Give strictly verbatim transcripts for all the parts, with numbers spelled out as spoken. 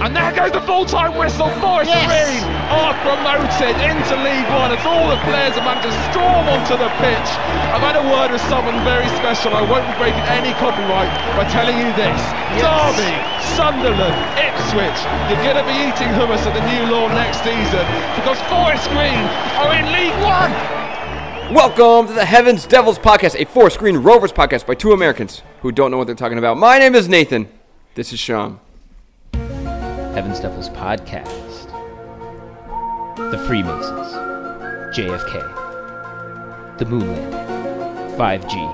And there goes the full-time whistle. Forest Yes. Green are promoted into League One as all the players have managed to storm onto the pitch. I've had a word with someone very special. I won't be breaking any copyright by telling you this. Yes. Derby, Sunderland, Ipswich. You're going to be eating hummus at the New Lawn next season because Forest Green are in League One. Welcome to the Heavens Devils podcast, a Forest Green Rovers podcast by two Americans who don't know what they're talking about. My name is Nathan. This is Sean. Heavens Devils podcast. The Freemasons. J F K. The Moonland. five G.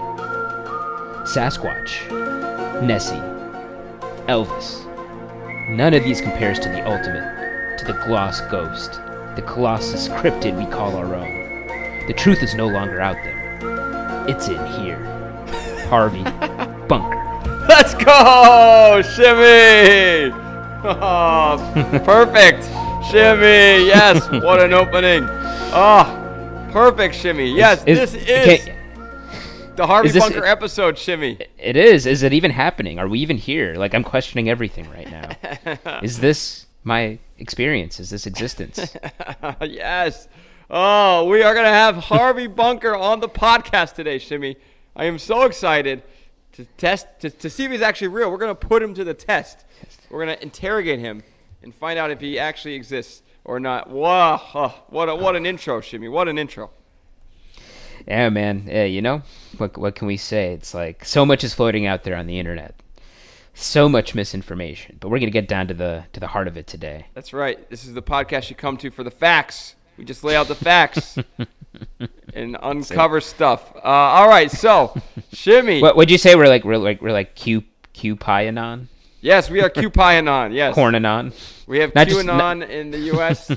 Sasquatch. Nessie. Elvis. None of these compares to the ultimate, to the Gloss Ghost, the Colossus cryptid we call our own. The truth is no longer out there. It's in here. Harvey Bunker. Let's go! Shimmy! Oh, perfect! Shimmy! Yes, what an opening! Oh, perfect shimmy. Yes, Is- this is- is okay. the Harvey Is this- Bunker episode, Shimmy. It is. Is it even happening? Are we even here? Like, I'm questioning everything right now. Is this my experience? Is this existence? Yes. Oh, we are going to have Harvey Bunker on the podcast today, Shimmy. I am so excited to test to, to see if he's actually real. We're going to put him to the test. We're going to interrogate him and find out if he actually exists or not. Wow, oh, what a, what an intro, Shimmy. What an intro. Yeah, man. Yeah, you know, what what can we say? It's like so much is floating out there on the internet. So much misinformation. But we're going to get down to the to the heart of it today. That's right. This is the podcast you come to for the facts. We just lay out the facts and uncover stuff. Uh, all right, so Shimmy. What would you say? We're like we're like we're like Q QPionon? Yes, we are QPionon. Yes, Cornanon. we have Not just- QAnon not- in the U S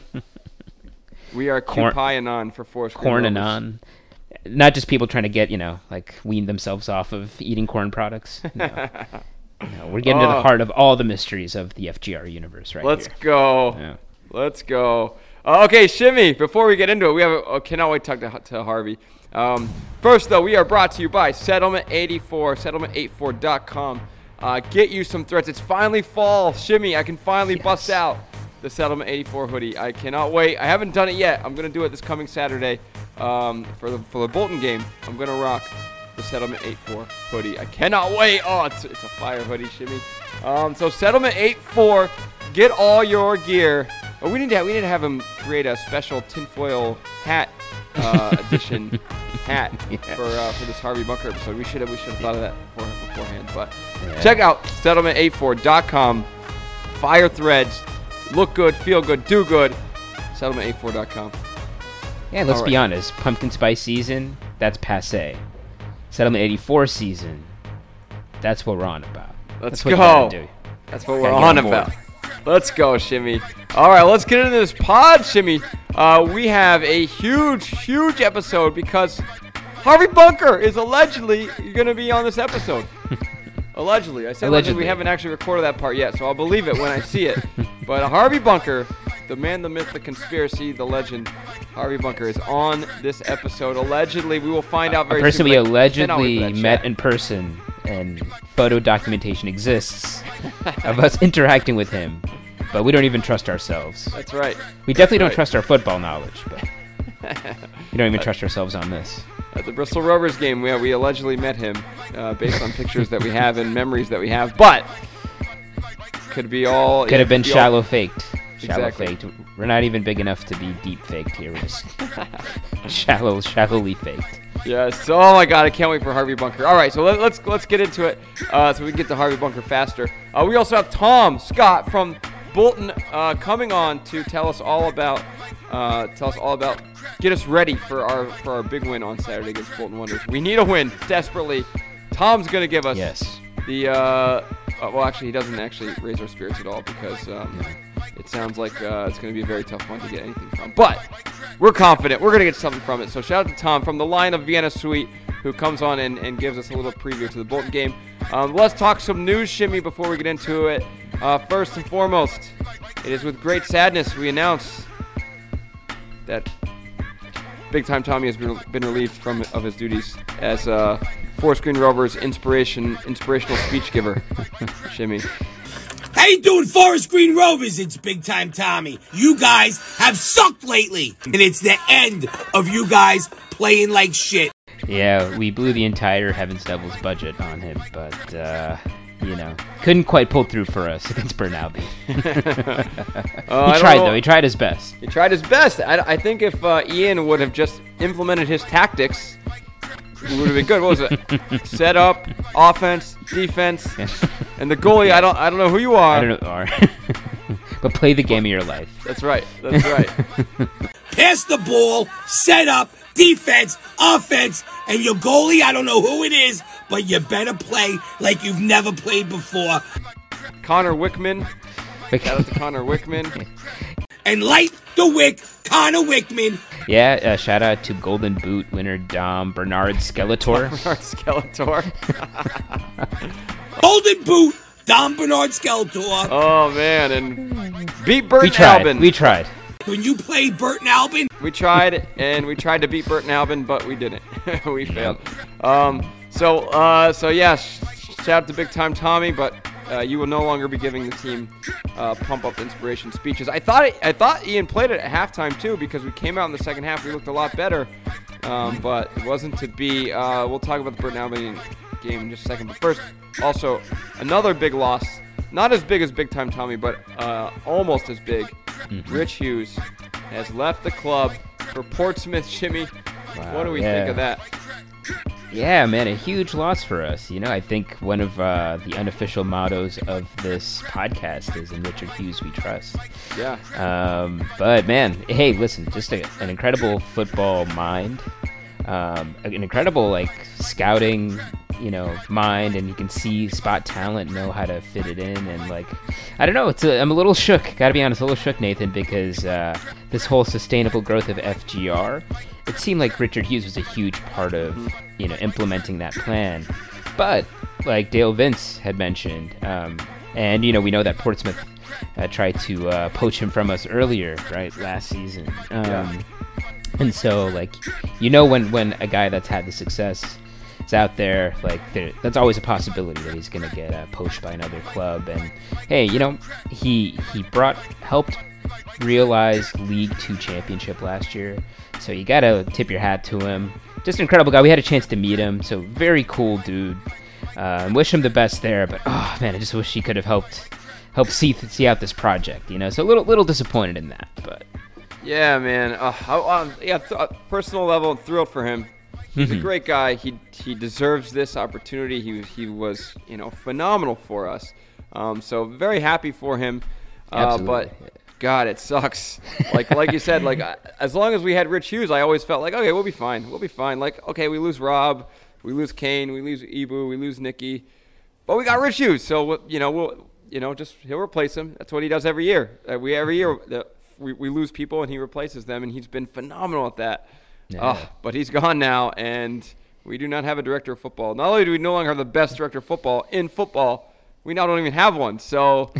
We are Corn- QPionon for Forest Green Rovers. Cornanon. Not just people trying to get, you know, like wean themselves off of eating corn products. No. No, we're getting to Oh. the heart of all the mysteries of the F G R universe right Let's here. go. Yeah. Let's go. Uh, okay, Shimmy, before we get into it, we have a, uh, cannot wait to talk to, to Harvey. Um, first, though, we are brought to you by Settlement eighty-four, settlement eighty-four dot com. Uh, get you some threads. It's finally fall. Shimmy, I can finally Yes. bust out the Settlement eighty-four hoodie. I cannot wait. I haven't done it yet. I'm going to do it this coming Saturday um, for the for the Bolton game. I'm going to rock the Settlement eighty-four hoodie. I cannot wait. Oh, it's, it's a fire hoodie, Shimmy. Um, so Settlement eighty-four, get all your gear. Oh, we need to have, we need to have him create a special tinfoil hat uh, edition hat Yeah. for uh, for this Harvey Bunker episode. We should have we should have thought of that before, beforehand. But Yeah. check out settlement eighty-four dot com. Fire threads, look good, feel good, do good. settlement eighty-four dot com. Yeah, let's All be right. honest. Pumpkin spice season, that's passe. Settlement eighty-four season, that's what we're on about. Let's that's what you go. gotta do. That's what we're Gotta get on on board. about. Let's go, Shimmy. All right, let's get into this pod, Shimmy. Uh, we have a huge, huge episode because Harvey Bunker is allegedly going to be on this episode. Allegedly. I say allegedly. Allegedly. We haven't actually recorded that part yet, so I'll believe it when I see it. But Harvey Bunker, the man, the myth, the conspiracy, the legend, Harvey Bunker is on this episode. Allegedly, we will find out A very person soon. we but I cannot wait for allegedly that met chat. in person, and photo documentation exists of us interacting with him, but we don't even trust ourselves. That's right. We definitely don't right. trust our football knowledge, but we don't even trust ourselves on this. At the Bristol Rovers game, we, we allegedly met him uh, based on pictures that we have and memories that we have. But could be all. Could have been could be all- shallow faked. Shallow Exactly. faked. We're not even big enough to be deep faked here. We're just shallow, shallowly faked. Yes. Oh my God, I can't wait for Harvey Bunker. All right, so let, let's let's get into it uh, so we can get to Harvey Bunker faster. Uh, we also have Tom Scott from Bolton uh, coming on to tell us all about uh, tell us all about get us ready for our for our big win on Saturday against Bolton Wanderers. We need a win desperately. Tom's gonna give us Yes. the uh, uh, well, actually, he doesn't actually raise our spirits at all because um, it sounds like uh, it's going to be a very tough one to get anything from. But we're confident. We're going to get something from it. So shout out to Tom from the line of Vienna Suite who comes on and, and gives us a little preview to the Bolton game. Um, let's talk some news, Shimmy, before we get into it. Uh, first and foremost, it is with great sadness we announce that Big Time Tommy has been, been relieved from of his duties as uh, Forest Green Rovers inspiration inspirational speech giver. Shimmy. How you doing, Forest Green Rovers? It's Big Time Tommy. You guys have sucked lately, and it's the end of you guys playing like shit. Yeah, we blew the entire Heavens Devils budget on him, but, uh, you know, couldn't quite pull through for us against Burton Albion. uh, he tried, though. He tried his best. He tried his best. I, I think if uh, Ian would have just implemented his tactics, it would have been good. What was it? Set up, offense, defense, and the goalie. I don't. I don't know who you are. I don't know. Are. But play the game of your life. That's right. That's right. Pass the ball, set up, defense, offense, and your goalie. I don't know who it is, but you better play like you've never played before. Connor Wickman. Shout out to Connor Wickman. And light the wick, Connor Wickman. Yeah, uh, shout out to Golden Boot winner Dom Bernard Skeletor. Bernard Skeletor. Golden Boot, Dom Bernard Skeletor. Oh, man, and beat Burton we tried. Albion. We tried. When you played Burton Albion. We tried, and we tried to beat Burton Albion, but we didn't. We failed. Um, so, uh, so yeah, sh- shout out to Big Time Tommy, but uh, you will no longer be giving the team uh, pump-up inspiration speeches. I thought it, I thought Ian played it at halftime, too, because we came out in the second half. We looked a lot better, um, but it wasn't to be. Uh, we'll talk about the Burton Albion game in just a second. But first, also, another big loss. Not as big as Big Time Tommy, but uh, almost as big. Mm-hmm. Rich Hughes has left the club for Portsmouth. Jimmy, wow, what do we yeah. think of that? Yeah, man, a huge loss for us. You know, I think one of uh, the unofficial mottos of this podcast is "In Richard Hughes We Trust." Yeah. Um, but man, hey, listen, just a, an incredible football mind, um, an incredible like scouting, you know, mind, and you can see spot talent, know how to fit it in, and like, I don't know, it's a, I'm a little shook. Gotta be honest, a little shook, Nathan, because uh, this whole sustainable growth of F G R. It seemed like Richard Hughes was a huge part of, you know, implementing that plan. But, like Dale Vince had mentioned, um, and, you know, we know that Portsmouth uh, tried to uh, poach him from us earlier, right, last season. Um, yeah. And so, like, you know, when, when a guy that's had the success is out there, like, there, that's always a possibility that he's going to get uh, poached by another club. And, hey, you know, he he brought, helped realize League Two championship last year. So you gotta tip your hat to him. Just an incredible guy. We had a chance to meet him, so very cool dude. Uh, and wish him the best there. But oh man, I just wish he could have helped help see see out this project. You know, so a little little disappointed in that. But yeah, man. Uh, I, um, yeah, th- personal level, thrilled for him. He's mm-hmm. a great guy. He he deserves this opportunity. He he was you know phenomenal for us. Um, so very happy for him. Uh, but. God, it sucks. Like like you said, like as long as we had Rich Hughes, I always felt like, okay, we'll be fine. We'll be fine. Like, okay, we lose Rob, we lose Kane, we lose Ibu, we lose Nicky, but we got Rich Hughes, so you know we'll you know just he'll replace him. That's what he does every year. Uh, we every year uh, we we lose people and he replaces them, and he's been phenomenal at that. Yeah. Uh, but he's gone now, and we do not have a director of football. Not only do we no longer have the best director of football in football, we now don't even have one. So.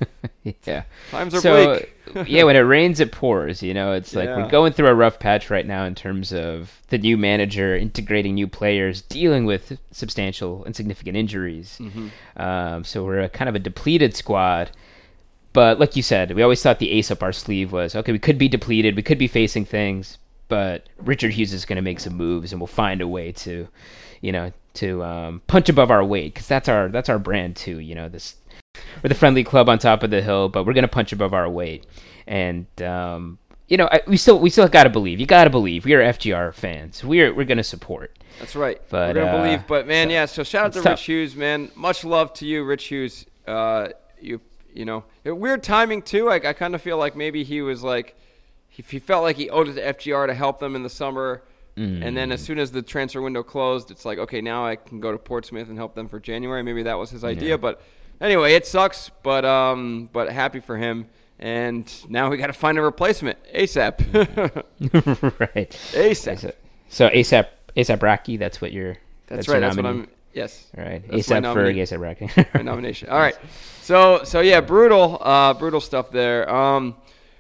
Yeah. Times are so, bleak. Yeah, when it rains, it pours. You know, it's like yeah. we're going through a rough patch right now in terms of the new manager, integrating new players, dealing with substantial and significant injuries. Mm-hmm. Um, so we're a kind of a depleted squad. But like you said, we always thought the ace up our sleeve was, okay, we could be depleted, we could be facing things, but Richard Hughes is going to make some moves, and we'll find a way to, you know, to um, punch above our weight, because that's our that's our brand too. You know, this. We're the friendly club on top of the hill, but we're gonna punch above our weight. And um, you know, I, we still we still gotta believe. You gotta believe. We are F G R fans. We're we're gonna support. That's right. But, we're gonna uh, believe. But man, so, yeah. So shout out to tough. Rich Hughes, man. Much love to you, Rich Hughes. Uh, you you know, weird timing too. I I kind of feel like maybe he was like, he, he felt like he owed it to F G R to help them in the summer. Mm. And then as soon as the transfer window closed, it's like, okay, now I can go to Portsmouth and help them for January. Maybe that was his idea, yeah. but. Anyway, it sucks, but um, but happy for him. And now we got to find a replacement ASAP. Right. ASAP. So ASAP, ASAP Rocky. That's what you're. That's, that's right. That's what I'm. Yes. All right. That's ASAP for ASAP Rocky. My nomination. All right. So so yeah, brutal, uh, brutal stuff there. Um,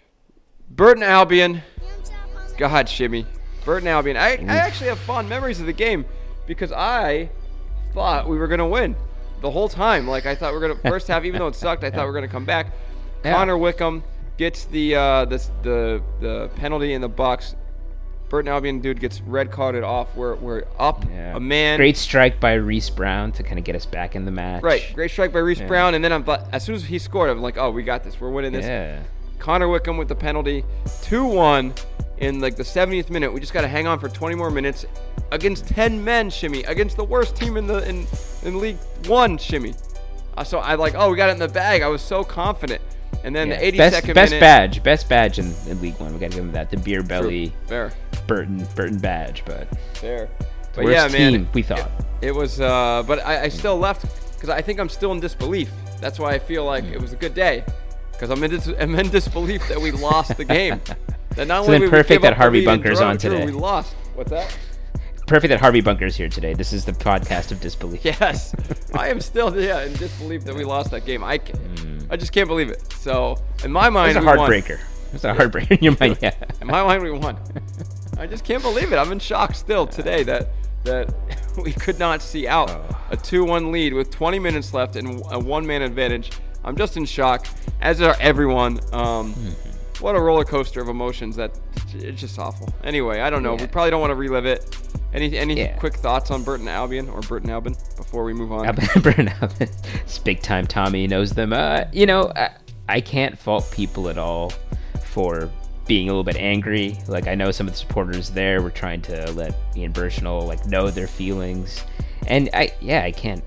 Burton Albion. God, Shimmy. Burton Albion. I I actually have fond memories of the game because I thought we were gonna win. the whole time. Like I thought we were gonna first half, even though it sucked, I thought we were gonna come back. Yeah. Connor Wickham gets the uh, this, the the penalty in the box. Burton Albion dude gets red carded off. We're we're up Yeah. a man. Great strike by Reese Brown to kind of get us back in the match. Right, great strike by Reese Yeah. Brown, and then I'm but as soon as he scored, I'm like, oh, we got this. We're winning this. Yeah. Connor Wickham with the penalty, two one in like the seventieth minute. We just got to hang on for twenty more minutes against ten men, Shimmy, against the worst team in the in in League One, Shimmy. Uh, so I like, oh, we got it in the bag. I was so confident. And then Yeah. the best, eighty-second best minute. badge, best badge in, in League One. We gotta give him that. The beer belly Fair, Burton Burton badge, but fair. the But worst yeah, man, team we thought. It was, uh, but I, I still left because I think I'm still in disbelief. That's why I feel like it was a good day because I'm in dis- I'm in disbelief that we lost the game. That not So only then we would perfect give that up the Harvey lead and Bunker's draw- on drew, today. We lost. What's that? Perfect that Harvey Bunker's here today. This is the podcast of disbelief. Yes, I am still yeah in disbelief that we lost that game. I can, Mm. I just can't believe it. So in my mind, It's a we won. heartbreaker. It's a heartbreaker in your mind. Yeah. In my mind, we won. I just can't believe it. I'm in shock still today that that we could not see out a two one lead with twenty minutes left and a one-man advantage. I'm just in shock, as are everyone. Um, what a roller coaster of emotions. That it's just awful. Anyway, I don't know. Yeah. We probably don't want to relive it. Any any Yeah. quick thoughts on Burton Albion or Burton Albion before we move on? Burton Albion. It's big time. Tommy knows them. Uh, you know, I, I can't fault people at all for being a little bit angry. Like I know some of the supporters there were trying to let Ian Burchnell like know their feelings, and I yeah I can't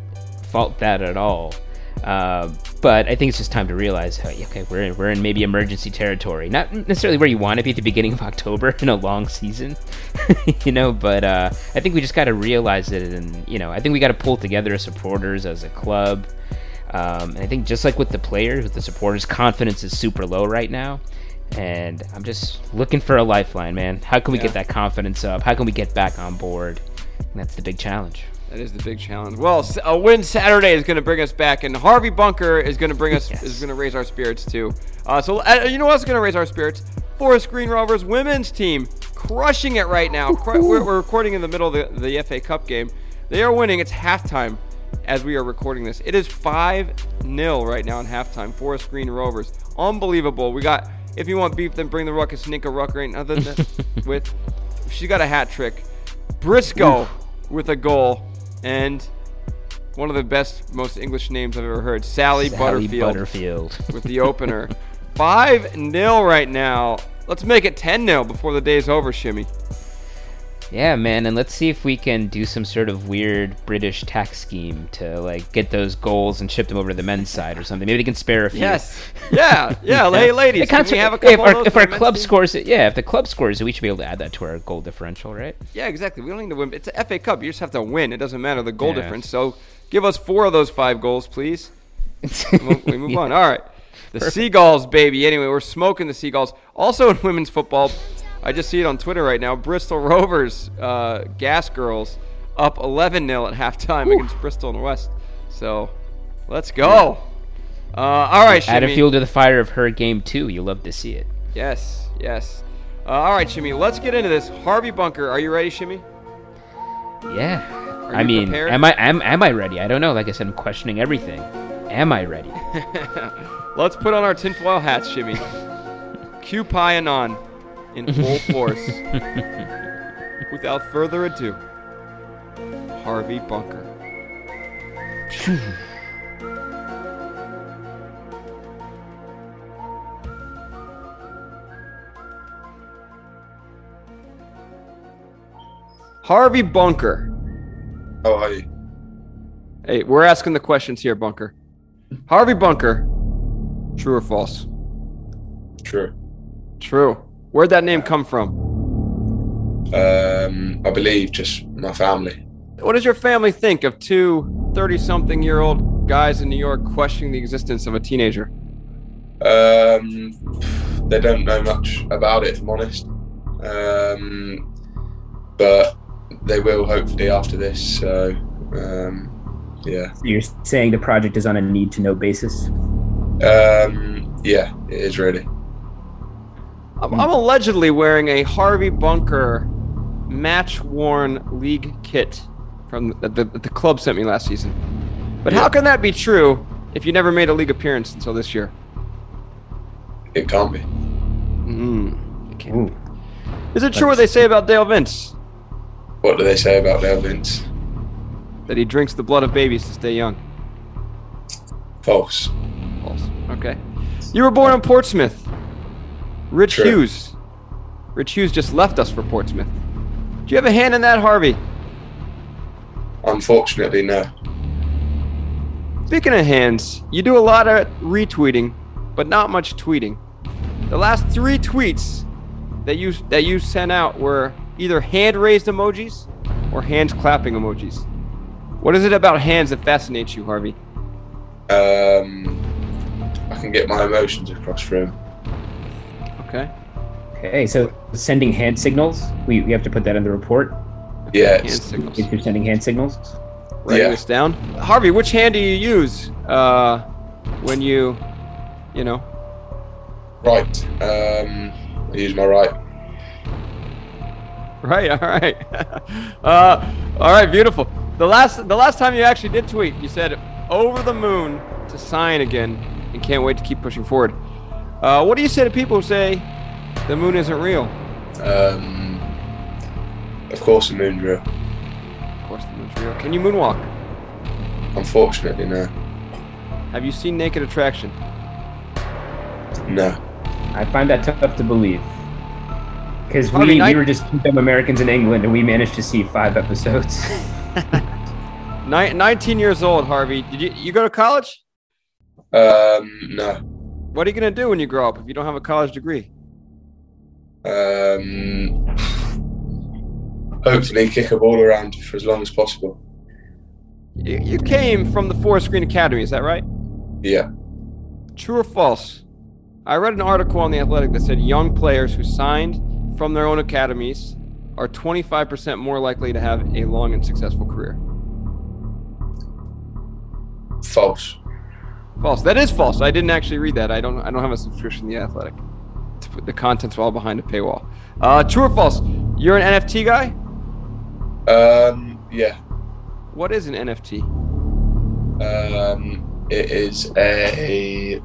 fault that at all. Uh, but I think it's just time to realize, hey, okay, we're in, we're in maybe emergency territory. Not necessarily where you want to be at the beginning of October in a long season, you know. But uh, I think we just got to realize it, and you know, I think we got to pull together as supporters, as a club. Um, and I think just like with the players, with the supporters, confidence is super low right now. And I'm just looking for a lifeline, man. How can we Yeah. get that confidence up? How can we get back on board? And that's the big challenge. That is the big challenge. Well, s- a win Saturday is going to bring us back, and Harvey Bunker is going to bring us Yes. is going to raise our spirits too. Uh, so uh, you know what's going to raise our spirits? Forest Green Rovers women's team crushing it right now. Cru- we're, we're recording in the middle of the, the F A Cup game. They are winning. It's halftime as we are recording this. It is five nil right now in halftime. Forest Green Rovers, unbelievable. We got. If you want beef, then bring the ruckus. Nika Rucker ain't nothing to- with. She got a hat trick. Briscoe with a goal. And one of the best, most English names I've ever heard, Sally, Sally Butterfield, Butterfield. with the opener. five nil right now. Let's make it ten nil before the day's over, Shimmy. Yeah, man, and let's see if we can do some sort of weird British tax scheme to like get those goals and ship them over to the men's side or something. Maybe they can spare a few. Yes. Yeah. Yeah. Hey, ladies, It can counts we for- have a if couple our, of those if for our the men's club team? scores it, yeah, if the club scores it, we should be able to add that to our goal differential, right? Yeah, exactly. We don't need to win. It's an F A Cup. You just have to win. It doesn't matter the goal Yeah. difference. So give us four of those five goals, please. We'll- we move on. All right. The Seagulls, baby. Anyway, we're smoking the Seagulls. Also in women's football, I just see it on Twitter right now. Bristol Rovers, uh, Gas Girls, up eleven nil at halftime against Bristol in the West. So let's go. Uh, all right, Add a Shimmy. fuel to the fire of her game too. You'll love to see it. Yes, yes. Uh, all right, Shimmy. Let's get into this. Harvey Bunker, are you ready, Shimmy? Yeah. Are I you mean, prepared? am I am am I ready? I don't know. Like I said, I'm questioning everything. Am I ready? Let's put on our tinfoil hats, Shimmy. Cue pie and on in full force. Without further ado, Harvey Bunker. Harvey Bunker. How are you? Hey, we're asking the questions here, Bunker. Harvey Bunker, true or false? True. True. Where'd that name come from? Um, I believe just my family. What does your family think of two thirty-something-year-old guys in New York questioning the existence of a teenager? Um, they don't know much about it, if I'm honest. Um, but they will hopefully after this. So, um, yeah. So you're saying the project is on a need-to-know basis? Um, yeah, it is really. I'm, I'm allegedly wearing a Harvey Bunker match-worn league kit from the, the, the club sent me last season. But Yeah. how can that be true if you never made a league appearance until this year? It can't be. Mm, it can't. Ooh. Is it true what they say about Dale Vince? What do they say about Dale Vince? That he drinks the blood of babies to stay young? False. False. Okay. You were born in Portsmouth. Rich True. Hughes. Rich Hughes just left us for Portsmouth. Do you have a hand in that, Harvey? Unfortunately, no. Speaking of hands, you do a lot of retweeting, but not much tweeting. The last three tweets that you that you sent out were either hand-raised emojis or hands clapping emojis. What is it about hands that fascinates you, Harvey? Um, I can get my emotions across through 'em. Okay. Okay, so sending hand signals. We, we have to put that in the report. Yeah, Hand it's, signals. If you're sending hand signals. Writing Yeah. this down. Harvey, which hand do you use uh, when you, you know? right. Um, I use my right. Right. All right. uh, all right. Beautiful. The last the last time you actually did tweet, you said over the moon to sign again and can't wait to keep pushing forward. Uh, what do you say to people who say the moon isn't real? Um, of course, the moon's real. Of course, the moon's real. Can you moonwalk? Unfortunately, no. Have you seen Naked Attraction? No. I find that tough to believe. Because Harvey, we, night- we were just dumb Americans in England and we managed to see five episodes. Ni- nineteen years old, Harvey. Did you you go to college? Um, no. What are you gonna do when you grow up if you don't have a college degree? Um, hopefully, kick a ball around for as long as possible. You, you came from the Forest Green Academy, is that right? Yeah. True or false? I read an article on The Athletic that said young players who signed from their own academies are twenty-five percent more likely to have a long and successful career. False. False. That is false. I didn't actually read that. I don't. I don't have a subscription to The Athletic. The content's all behind a paywall. Uh, true or false? You're an N F T guy. Um, yeah. What is an N F T? Um, it is a.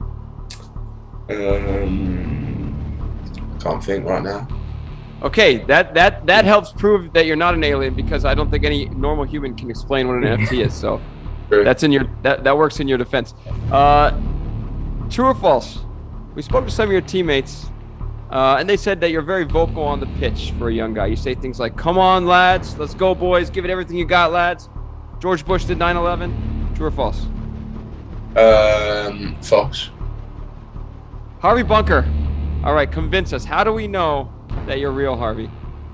Um, I can't think right now. Okay, that that that helps prove that you're not an alien because I don't think any normal human can explain what an N F T is. So True. that's in your that that works in your defense. Uh, true or false? We spoke to some of your teammates, uh, and they said that you're very vocal on the pitch for a young guy. You say things like, "Come on, lads, let's go, boys, give it everything you got, lads." George Bush did nine eleven. True or false? Um, false. Harvey Bunker. All right, convince us. How do we know that you're real, Harvey?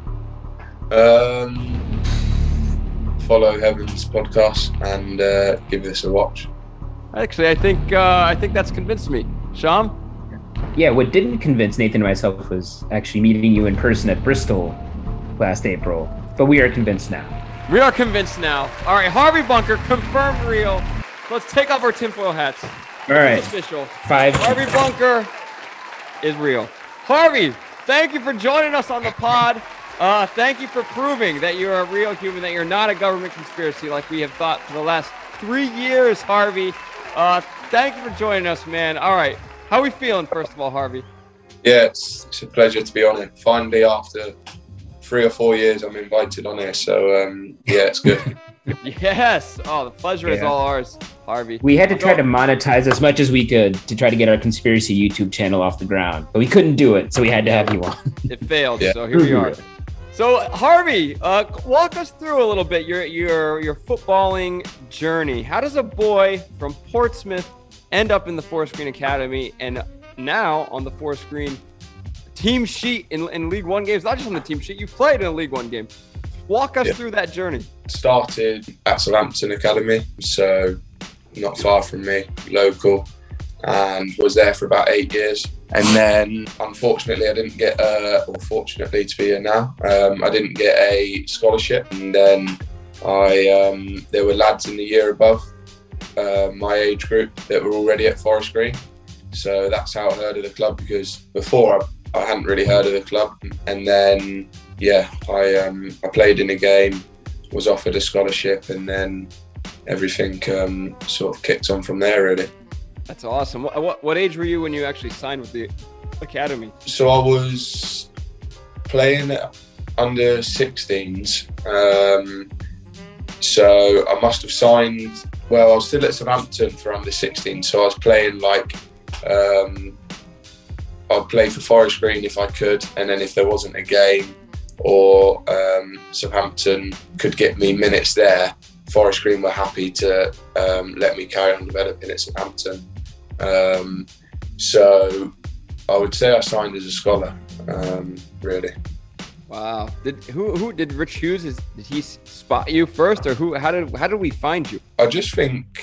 Um, follow Heaven's podcast and uh, give this a watch. Actually, I think uh, I think that's convinced me. Sham? Yeah, what didn't convince Nathan and myself was actually meeting you in person at Bristol last April. But we are convinced now. We are convinced now. All right, Harvey Bunker, confirmed real. Let's take off our tinfoil hats. All right, It's official. five. Harvey Bunker is real. Harvey, thank you for joining us on the pod. Uh, thank you for proving that you're a real human, that you're not a government conspiracy like we have thought for the last three years, Harvey. Uh, thank you for joining us, man. All right, how are we feeling, first of all, Harvey? Yeah, it's, it's a pleasure to be on it. Finally, after three or four years, I'm invited on here. So, um, yeah, it's good. Yes. Oh, the pleasure is Yeah. all ours, Harvey. We had to I'll try go- to monetize as much as we could to try to get our conspiracy YouTube channel off the ground, but we couldn't do it, so we had to have you on. It failed, Yeah. so here we are. So Harvey, uh, walk us through a little bit your your your footballing journey. How does a boy from Portsmouth end up in the Forest Green Academy and now on the Forest Green team sheet in, in League One games? Not just on the team sheet, you played in a League One game. Walk us Yeah. through that journey. Started at Southampton Academy, so not far from me, local, and was there for about eight years. And then, unfortunately, I didn't get, uh, or fortunately to be here now, um, I didn't get a scholarship. And then I, um, there were lads in the year above uh, my age group that were already at Forest Green. So that's how I heard of the club, because before I, I hadn't really heard of the club. And then, yeah, I um, I played in a game, was offered a scholarship, and then everything um, sort of kicked on from there, really. That's awesome. What, what what age were you when you actually signed with the academy? So I was playing under sixteens. Um, so I must have signed, well, I was still at Southampton for under sixteen. So I was playing like, um, I'd play for Forest Green if I could. And then if there wasn't a game or um, Southampton could get me minutes there, Forest Green were happy to um, let me carry on developing at Southampton. Um, so I would say I signed as a scholar, um, really. Wow. Did who who did Rich Hughes? Is, did he spot you first, or who? How did how did we find you? I just think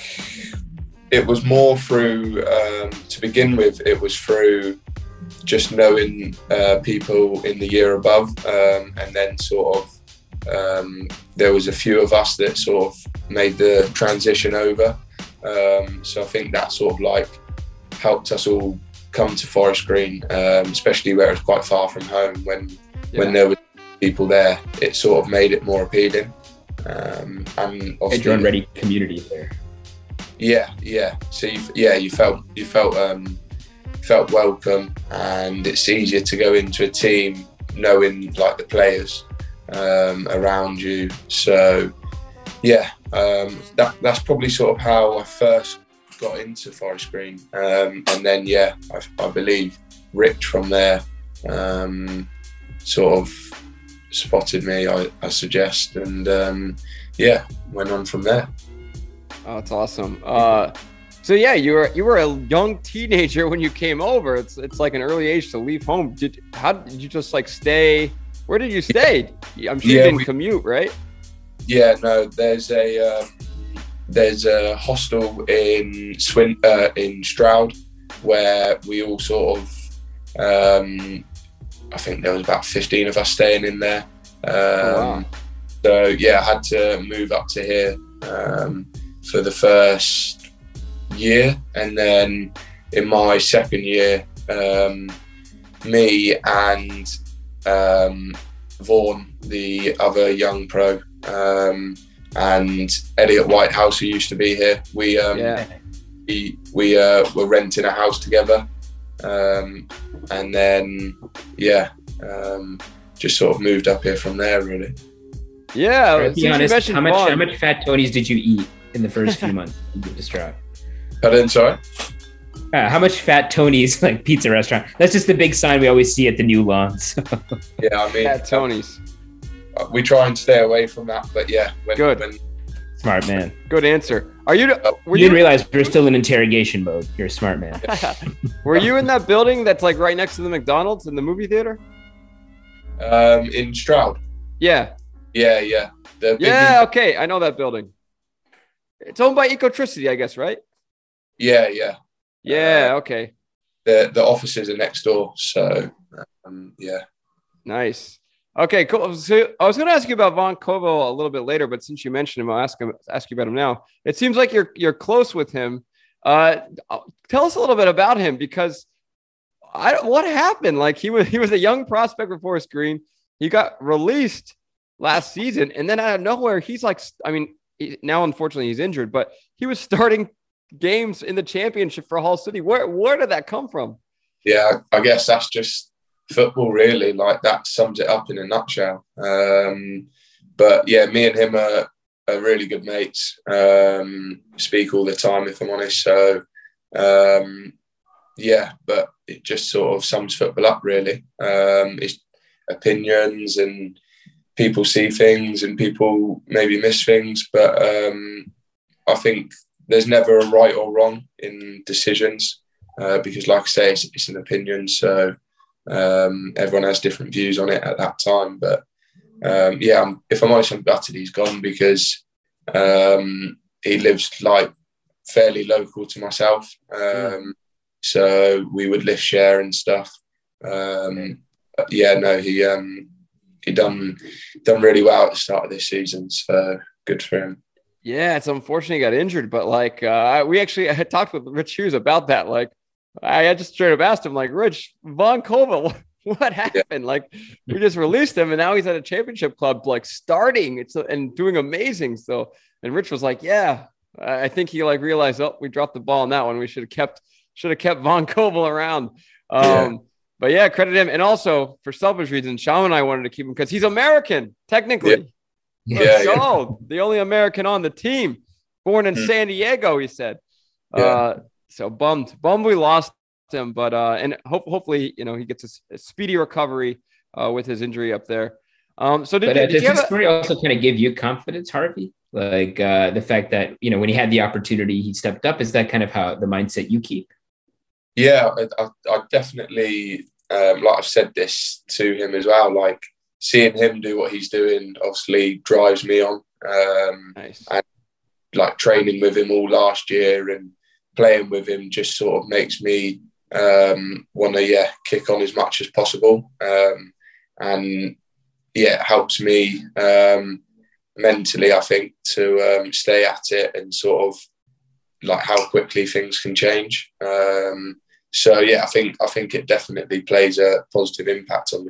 it was more through, um, to begin with, it was through just knowing uh, people in the year above, um, and then sort of um, there was a few of us that sort of made the transition over. Um, so I think that sort of like helped us all come to Forest Green, um, especially where it's quite far from home. When yeah. when there were people there, it sort of made it more appealing. Um, and obviously, and ready community there. Yeah, yeah. So you, yeah, you felt you felt um, felt welcome, and it's easier to go into a team knowing like the players um, around you. So yeah, um, that that's probably sort of how I first got into Forest Green, um, and then yeah, I, I believe Rich from there um, sort of spotted me, I, I suggest, and um, yeah, went on from there. Oh, that's awesome. Uh, so yeah, you were you were a young teenager when you came over. It's it's like an early age to leave home. Did how did you just like stay? Where did you stay? I'm sure yeah, you didn't we, commute, right? Yeah, no. There's a um, there's a hostel in Swin uh, in Stroud where we all sort of. Um, I think there was about fifteen of us staying in there. Um, oh, wow. So yeah, I had to move up to here um, for the first year, and then in my second year, um, me and um, Vaughan, the other young pro, um, and Elliot Whitehouse, who used to be here, we um, yeah. we we uh, were renting a house together. Um, and then, yeah, um, just sort of moved up here from there, really. Yeah. Right, be honest, how much, how much Fat Tony's did you eat in the first few months you moved to Stroud? Pardon, sorry? Uh, how much Fat Tony's, like pizza restaurant? That's just the big sign we always see at the new lawns. Yeah, I mean, Fat Tony's. Uh, we try and stay away from that, but yeah. When, Good. When, Smart man. Good answer. Are you? Were you didn't you, realize we're still in interrogation mode. You're a smart man. Were you in that building that's like right next to the McDonald's in the movie theater? Um, in Stroud. Yeah. Yeah, yeah. The yeah. Big... Okay, I know that building. It's owned by Ecotricity, I guess, right? Yeah, yeah. Yeah. Uh, okay. The the offices are next door, so um, yeah. Nice. Okay, cool. So I was going to ask you about Vaughan Koval a little bit later, but since you mentioned him, I'll ask him ask you about him now. It seems like you're you're close with him. Uh, tell us a little bit about him, because I what happened? Like he was he was a young prospect for Forest Green. He got released last season, and then out of nowhere, he's like, I mean, he, now unfortunately he's injured, but he was starting games in the championship for Hull City. Where where did that come from? Yeah, I guess that's just football, really. Like that sums it up in a nutshell. Um, but yeah, me and him are, are really good mates. Um, speak all the time, if I'm honest. So um, yeah, but it just sort of sums football up, really. Um, it's opinions, and people see things and people maybe miss things, but um, I think there's never a right or wrong in decisions, uh, because like I say, it's, it's an opinion. So Um, everyone has different views on it at that time, but um, yeah, I'm, if I'm honest, I'm gutted he's gone, because um, he lives like fairly local to myself, um, so we would lift share and stuff. Um, yeah, no, he um, he done done really well at the start of this season, so good for him. Yeah, it's unfortunate he got injured, but like uh, we actually I had talked with Rich Hughes about that, like. I just straight up asked him, like, Rich, Vaughan Koval, what happened? Yeah. Like, we just released him, and now he's at a championship club, like starting it's and doing amazing. So, and Rich was like, yeah, I think he like realized, oh, we dropped the ball on that one. We should have kept should have kept Von Kobel around. Um, Yeah. But yeah, credit him. And also for selfish reasons, Sean and I wanted to keep him because he's American, technically. Yeah. Let's Yeah, go. The only American on the team, born in Hmm. San Diego, he said. Yeah. Uh, so bummed, bummed we lost him, but uh, and hope, hopefully, you know, he gets a, a speedy recovery uh, with his injury up there. Um, so did, But uh, did does you have this a, story also kind of give you confidence, Harvey? Like uh, the fact that, you know, when he had the opportunity, he stepped up. Is that kind of how the mindset you keep? Yeah, I, I, I definitely, um, like I've said this to him as well, like seeing him do what he's doing obviously drives me on. Um, nice? and like training with him all last year and playing with him just sort of makes me um, want to, yeah, kick on as much as possible. Um, and yeah, it helps me um, mentally, I think, to um, stay at it and sort of like how quickly things can change. Um, so yeah, I think I think it definitely plays a positive impact on me.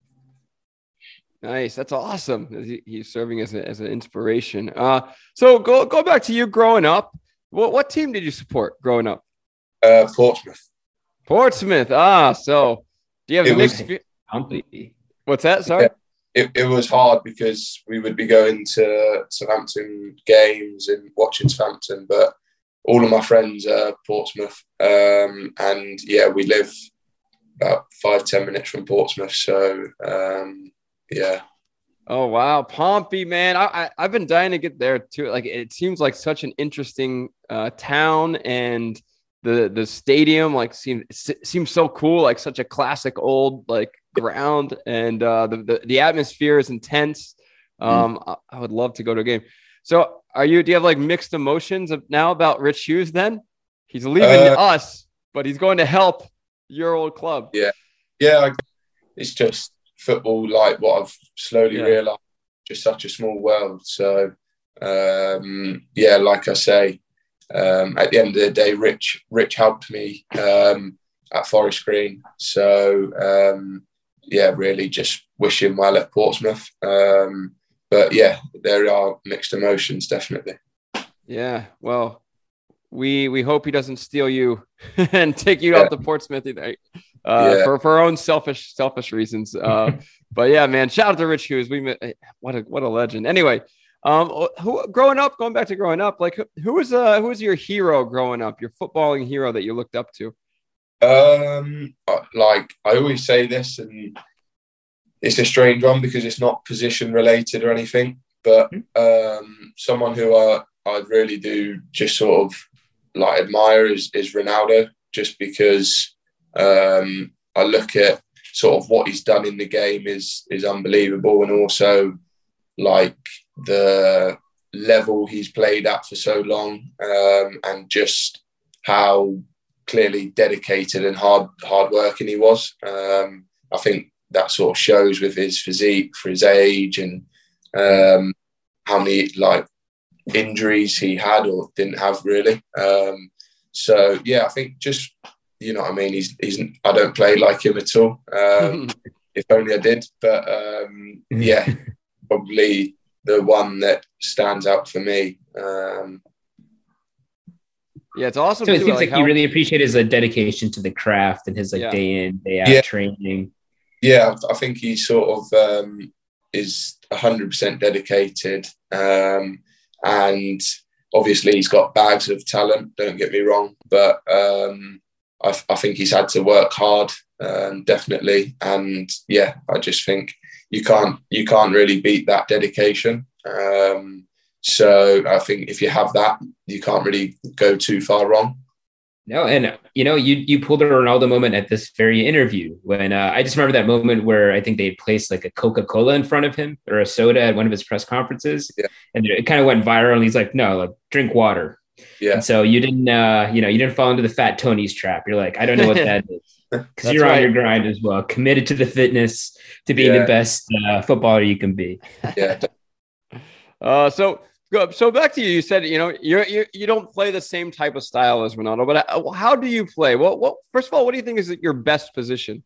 Nice. That's awesome. He, he's serving as, a, as an inspiration. Uh, so go go back to you growing up. What what team did you support growing up? Uh, Portsmouth. Portsmouth. Ah, so do you have It a was- mixed? fe- Completely. What's that? Sorry. It, it was hard because we would be going to Southampton games and watching Southampton, but all of my friends are Portsmouth. Um, and yeah, we live about five, ten minutes from Portsmouth. So um, yeah. Oh wow, Pompey, man! I, I I've been dying to get there too. Like it seems like such an interesting uh, town, and the the stadium like seems seems so cool. Like such a classic old like ground, and uh, the, the the atmosphere is intense. Um, I, I would love to go to a game. So, are you? Do you have like mixed emotions of, now about Rich Hughes? Then he's leaving Uh, us, but he's going to help your old club. Yeah. Yeah, I, it's just football, like what I've slowly Yeah. realised, just such a small world. So, um, yeah, like I say, um, at the end of the day, Rich Rich helped me um, at Forest Green. So, um, yeah, really just wish him well at Portsmouth. Um, but yeah, there are mixed emotions, definitely. Yeah, well, we we hope he doesn't steal you and take you Yeah. out to Portsmouth either, uh, Yeah. for for our own selfish selfish reasons. Uh, but yeah, man, shout out to Rich Hughes. We met, what a what a legend. Anyway, um, who growing up, going back to growing up, like who, who was uh who was your hero growing up, your footballing hero that you looked up to? Um, I- like I always say this, and it's a strange one because it's not position related or anything, but um, someone who I I really do just sort of like admire is is Ronaldo, just because um, I look at sort of what he's done in the game is is unbelievable, and also like the level he's played at for so long, um, and just how clearly dedicated and hard hard working he was. Um, I think that sort of shows with his physique for his age and um, how many like injuries he had or didn't have really. Um, so yeah, I think just you know what I mean. He's he's I don't play like him at all. Um, if only I did, but um, yeah, probably the one that stands out for me. Um, Yeah, it's awesome. So it too, seems like, how- you really appreciate his uh, dedication to the craft and his like Yeah. day in, day out Yeah. training. Yeah, I think he sort of um, is one hundred percent dedicated. Um, and obviously he's got bags of talent, don't get me wrong. But um, I, I think he's had to work hard, um, definitely. And yeah, I just think you can't you can't really beat that dedication. Um, so I think if you have that, you can't really go too far wrong. No, and you know, you you pulled a Ronaldo moment at this very interview when uh, I just remember that moment where I think they had placed like a Coca-Cola in front of him or a soda at one of his press conferences, Yeah. and it kind of went viral. And he's like, "No, like drink water." Yeah. And so you didn't, uh, you know, you didn't fall into the Fat Tony's trap. You're like, I don't know what that is, because That's you're right. on your grind as well, committed to the fitness, to being Yeah. the best uh, footballer you can be. Yeah. Uh, so go- so back to you. You said you know you're, you you don't play the same type of style as Ronaldo, but uh, how do you play? Well, what first of all, what do you think is your best position?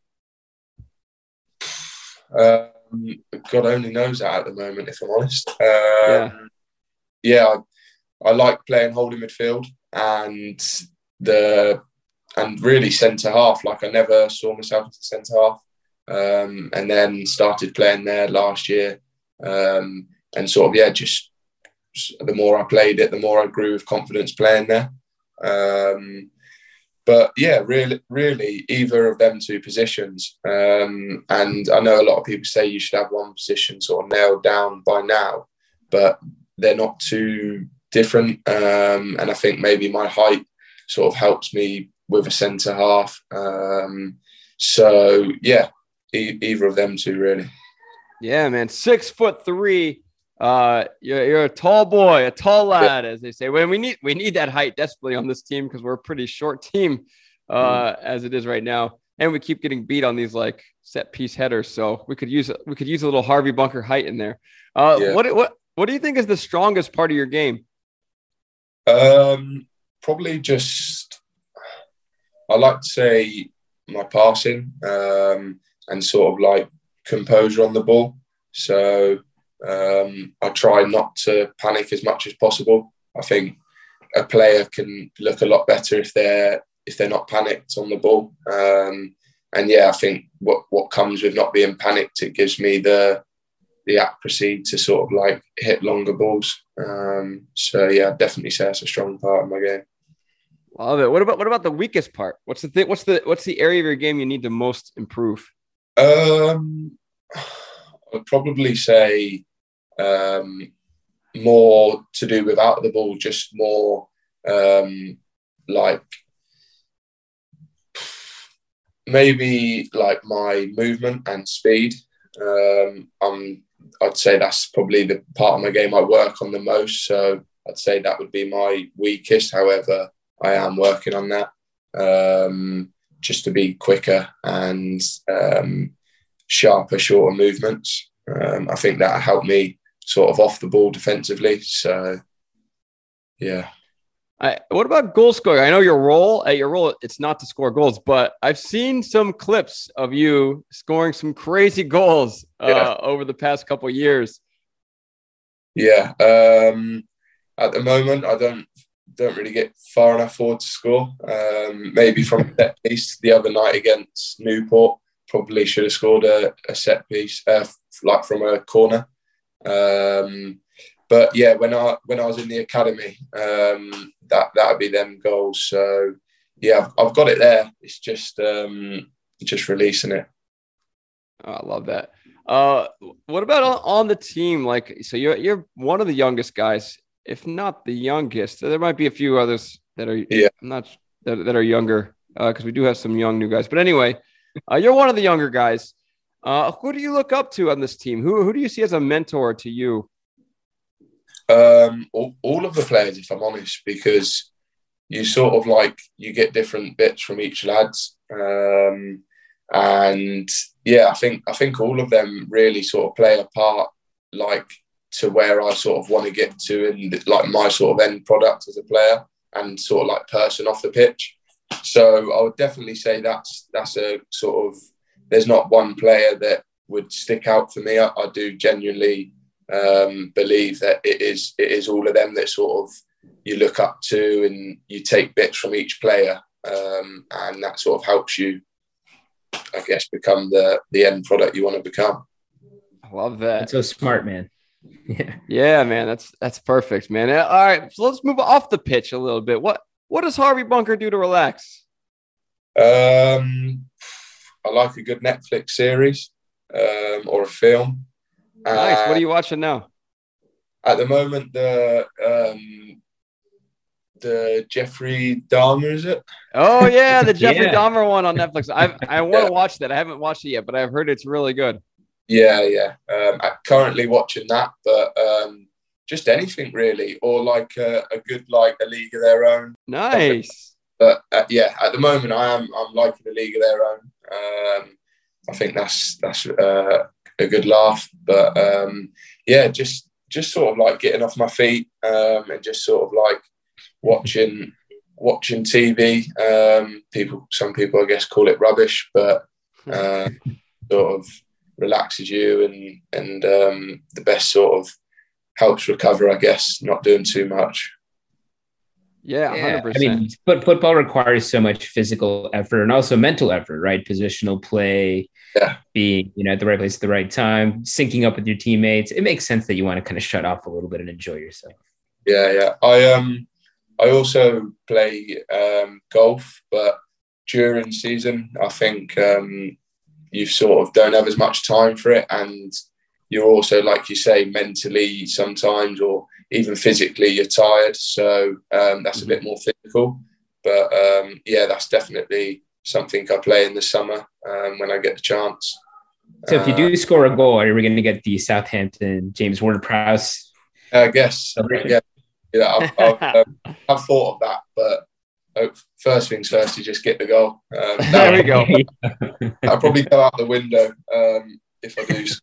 Um, God only knows that at the moment, if I'm honest. Um, Yeah. yeah, I like playing holding midfield and the and really centre half. Like I never saw myself as a centre half, um, and then started playing there last year, um, and sort of yeah, just the more I played it, the more I grew with confidence playing there. Um, but yeah, really, really, either of them two positions. Um, and I know a lot of people say you should have one position sort of nailed down by now, but they're not too different. Um, and I think maybe my height sort of helps me with a centre half. Um, so yeah, e- either of them two really. Yeah, man, six foot three. Uh, you're, you're a tall boy, a tall lad, as they say. When we need we need that height desperately on this team because we're a pretty short team, uh, mm. as it is right now, and we keep getting beat on these like set piece headers. So we could use we could use a little Harvey Bunker height in there. Uh, yeah. what what what do you think is the strongest part of your game? Um, probably just I like to say my passing, um, and sort of like composure on the ball. So. Um, I try not to panic as much as possible. I think a player can look a lot better if they're if they're not panicked on the ball. Um, and yeah, I think what what comes with not being panicked, it gives me the the accuracy to sort of like hit longer balls. Um, so yeah, I'd definitely say it's a strong part of my game. Love it. What about what about the weakest part? What's the thing? What's the what's the area of your game you need to most improve? Um, I'd probably say um, more to do without the ball, just more um, like maybe like my movement and speed. Um, I'm, I'd say that's probably the part of my game I work on the most. So I'd say that would be my weakest. However, I am working on that um, just to be quicker and um, sharper, shorter movements. Um, I think that helped me sort of off the ball defensively. So, yeah. I, what about goal scoring? I know your role at your role, it's not to score goals, but I've seen some clips of you scoring some crazy goals uh, yeah. over the past couple of years. Yeah. Um, at the moment, I don't don't really get far enough forward to score. Um, maybe from a set piece the other night against Newport, probably should have scored a, a set piece, uh, like from a corner. Um, but yeah, when I when I was in the academy, um, that that would be them goals. So yeah, I've, I've got it there. It's just um, just releasing it. Oh, I love that. Uh, what about on, on the team? Like, so you're you're one of the youngest guys, if not the youngest. There might be a few others that are yeah, I'm not that, that are younger because uh, we do have some young new guys. But anyway, uh, you're one of the younger guys. Uh, who do you look up to on this team? Who who do you see as a mentor to you? Um, all, all of the players, if I'm honest, because you sort of like you get different bits from each lads, um, and yeah, I think I think all of them really sort of play a part, like to where I sort of want to get to, and like my sort of end product as a player and sort of like person off the pitch. So I would definitely say that's that's a sort of. There's not one player that would stick out for me. I, I do genuinely um, believe that it is it is all of them that sort of you look up to and you take bits from each player, um, and that sort of helps you, I guess, become the the end product you want to become. I love that. That's so smart, man. Yeah, yeah, man. That's that's perfect, man. All right, so let's move off the pitch a little bit. What what does Harvey Bunker do to relax? Um. I like a good Netflix series um, or a film. Nice. Uh, what are you watching now? At the moment, the um, the Jeffrey Dahmer, is it? Oh yeah, the Jeffrey yeah. Dahmer one on Netflix. I I want to yeah. watch that. I haven't watched it yet, but I've heard it's really good. Yeah, yeah. Um, I'm currently watching that, but um, just anything really, or like a, a good like A League of Their Own. Nice. But uh, yeah, at the moment, I am I'm liking A League of Their Own. Um, I think that's that's uh, a good laugh. But um, yeah, just just sort of like getting off my feet um, and just sort of like watching watching T V. Um, people, some people I guess call it rubbish, but uh, sort of relaxes you and and um, the best sort of helps recover. I guess not doing too much. Yeah, one hundred percent. I mean, but football requires so much physical effort and also mental effort, right? Positional play, Yeah. being, you know, at the right place at the right time, syncing up with your teammates. It makes sense that you want to kind of shut off a little bit and enjoy yourself. Yeah, yeah. I um I also play um golf, but during season I think um you sort of don't have as much time for it, and you're also, like you say, mentally sometimes or even physically you're tired, so um, that's a bit more physical. But um, yeah, that's definitely something I play in the summer um, when I get the chance. So if you do score a goal, are we going to get the Southampton James Ward-Prowse? I guess, I guess yeah, I've, I've, um, I've thought of that, but oh, first things first, you just get the goal. Um, There we go. I'll probably go out the window um, if I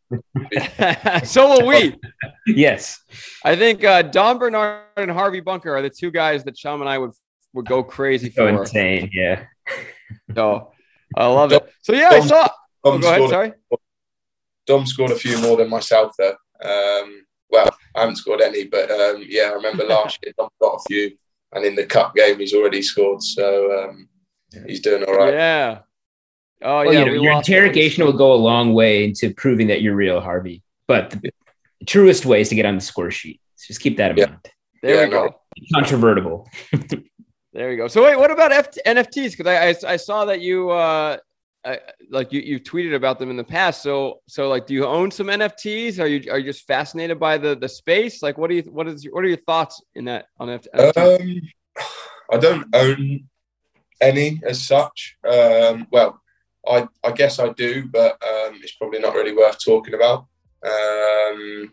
do. So will we. Yes. I think uh, Don Bernard and Harvey Bunker are the two guys that Sham and I would would go crazy So for. insane, yeah. So I love it. So yeah, I Dom- saw. Oh, Dom go ahead. scored- Sorry. Dom scored a few more than myself, though. Um, well, I haven't scored any, but um, yeah, I remember last year Dom got a few, and in the cup game he's already scored, so um, he's doing all right. Yeah. Oh Well, yeah. you know, we your lost interrogation will go a long way into proving that you're real, Harvey. But the truest way is to get on the score sheet. So just keep that in Yeah. mind. There Yeah, we go. no. Controvertible. There you go. So wait, what about F- N F Ts? Because I, I I saw that you uh I, like you you tweeted about them in the past. So so like, do you own some N F Ts? Are you are you just fascinated by the the space? Like, what do you what is your, what are your thoughts in that on N F Ts? Um, I don't own any as such. Um, well, I I guess I do, but um, it's probably not really worth talking about. Um,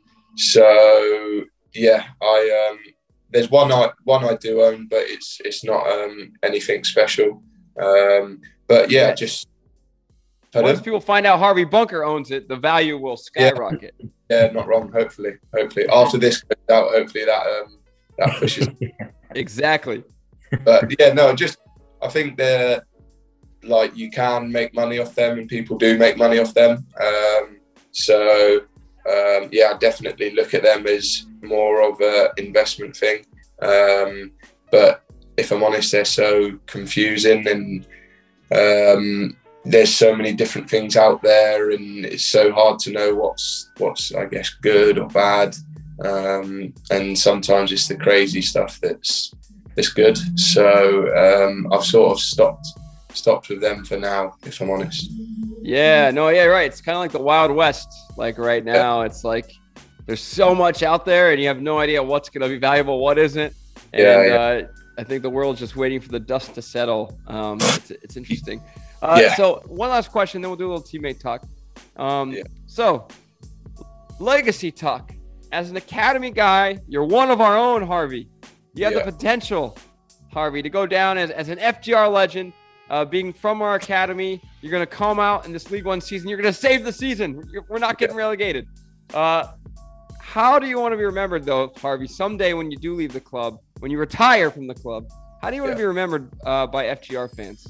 so yeah, I um, there's one I one I do own, but it's it's not um, anything special. Um, but yeah, just pardon? Once people find out Harvey Bunker owns it, the value will skyrocket. Yeah, not wrong. Hopefully, hopefully after this goes out, hopefully that um, that pushes. Exactly. But yeah, no, just I think they're like, you can make money off them, and people do make money off them. Um, so um, yeah, I definitely look at them as more of a investment thing. Um, but if I'm honest, they're so confusing, and um, there's so many different things out there, and it's so hard to know what's what's I guess good or bad. Um, and sometimes it's the crazy stuff that's that's good. So um, I've sort of stopped stopped with them for now, if I'm honest. Yeah, no, yeah, right. It's kind of like the Wild West. Like right now, it's like there's so much out there, and you have no idea what's going to be valuable, what isn't. And Yeah, yeah. Uh, I think the world's just waiting for the dust to settle. Um, it's, it's interesting. Uh, Yeah. So one last question, then we'll do a little teammate talk. Um, Yeah. So legacy talk. As an academy guy, you're one of our own, Harvey. You have Yeah. the potential, Harvey, to go down as, as an F G R legend. Uh, being from our academy, you're going to come out in this League One season. You're going to save the season. You're, we're not getting relegated. Uh, how do you want to be remembered, though, Harvey, someday when you do leave the club, when you retire from the club? How do you want Yeah. to be remembered uh, by F G R fans?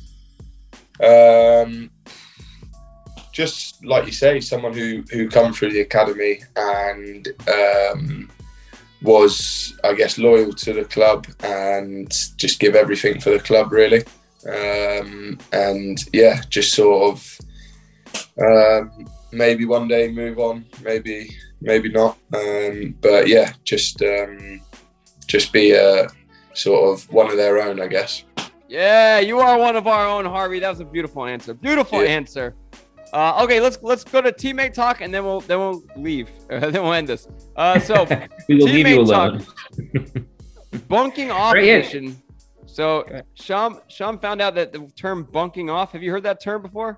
Um, just like you say, someone who who come through the academy and um, was, I guess, loyal to the club and just give everything for the club, really. Um, and yeah, just sort of um, maybe one day move on, maybe maybe not. Um, but yeah, just um, just be a sort of one of their own, I guess. Yeah, you are one of our own, Harvey. That was a beautiful answer. Beautiful Yeah. answer. Uh, okay, let's let's go to teammate talk, and then we'll then we'll leave. then we'll end this. Uh, so We will leave you teammate talk. alone. Bunking off Right, yeah. edition. So Sham Sham found out that the term bunking off. Have you heard that term before?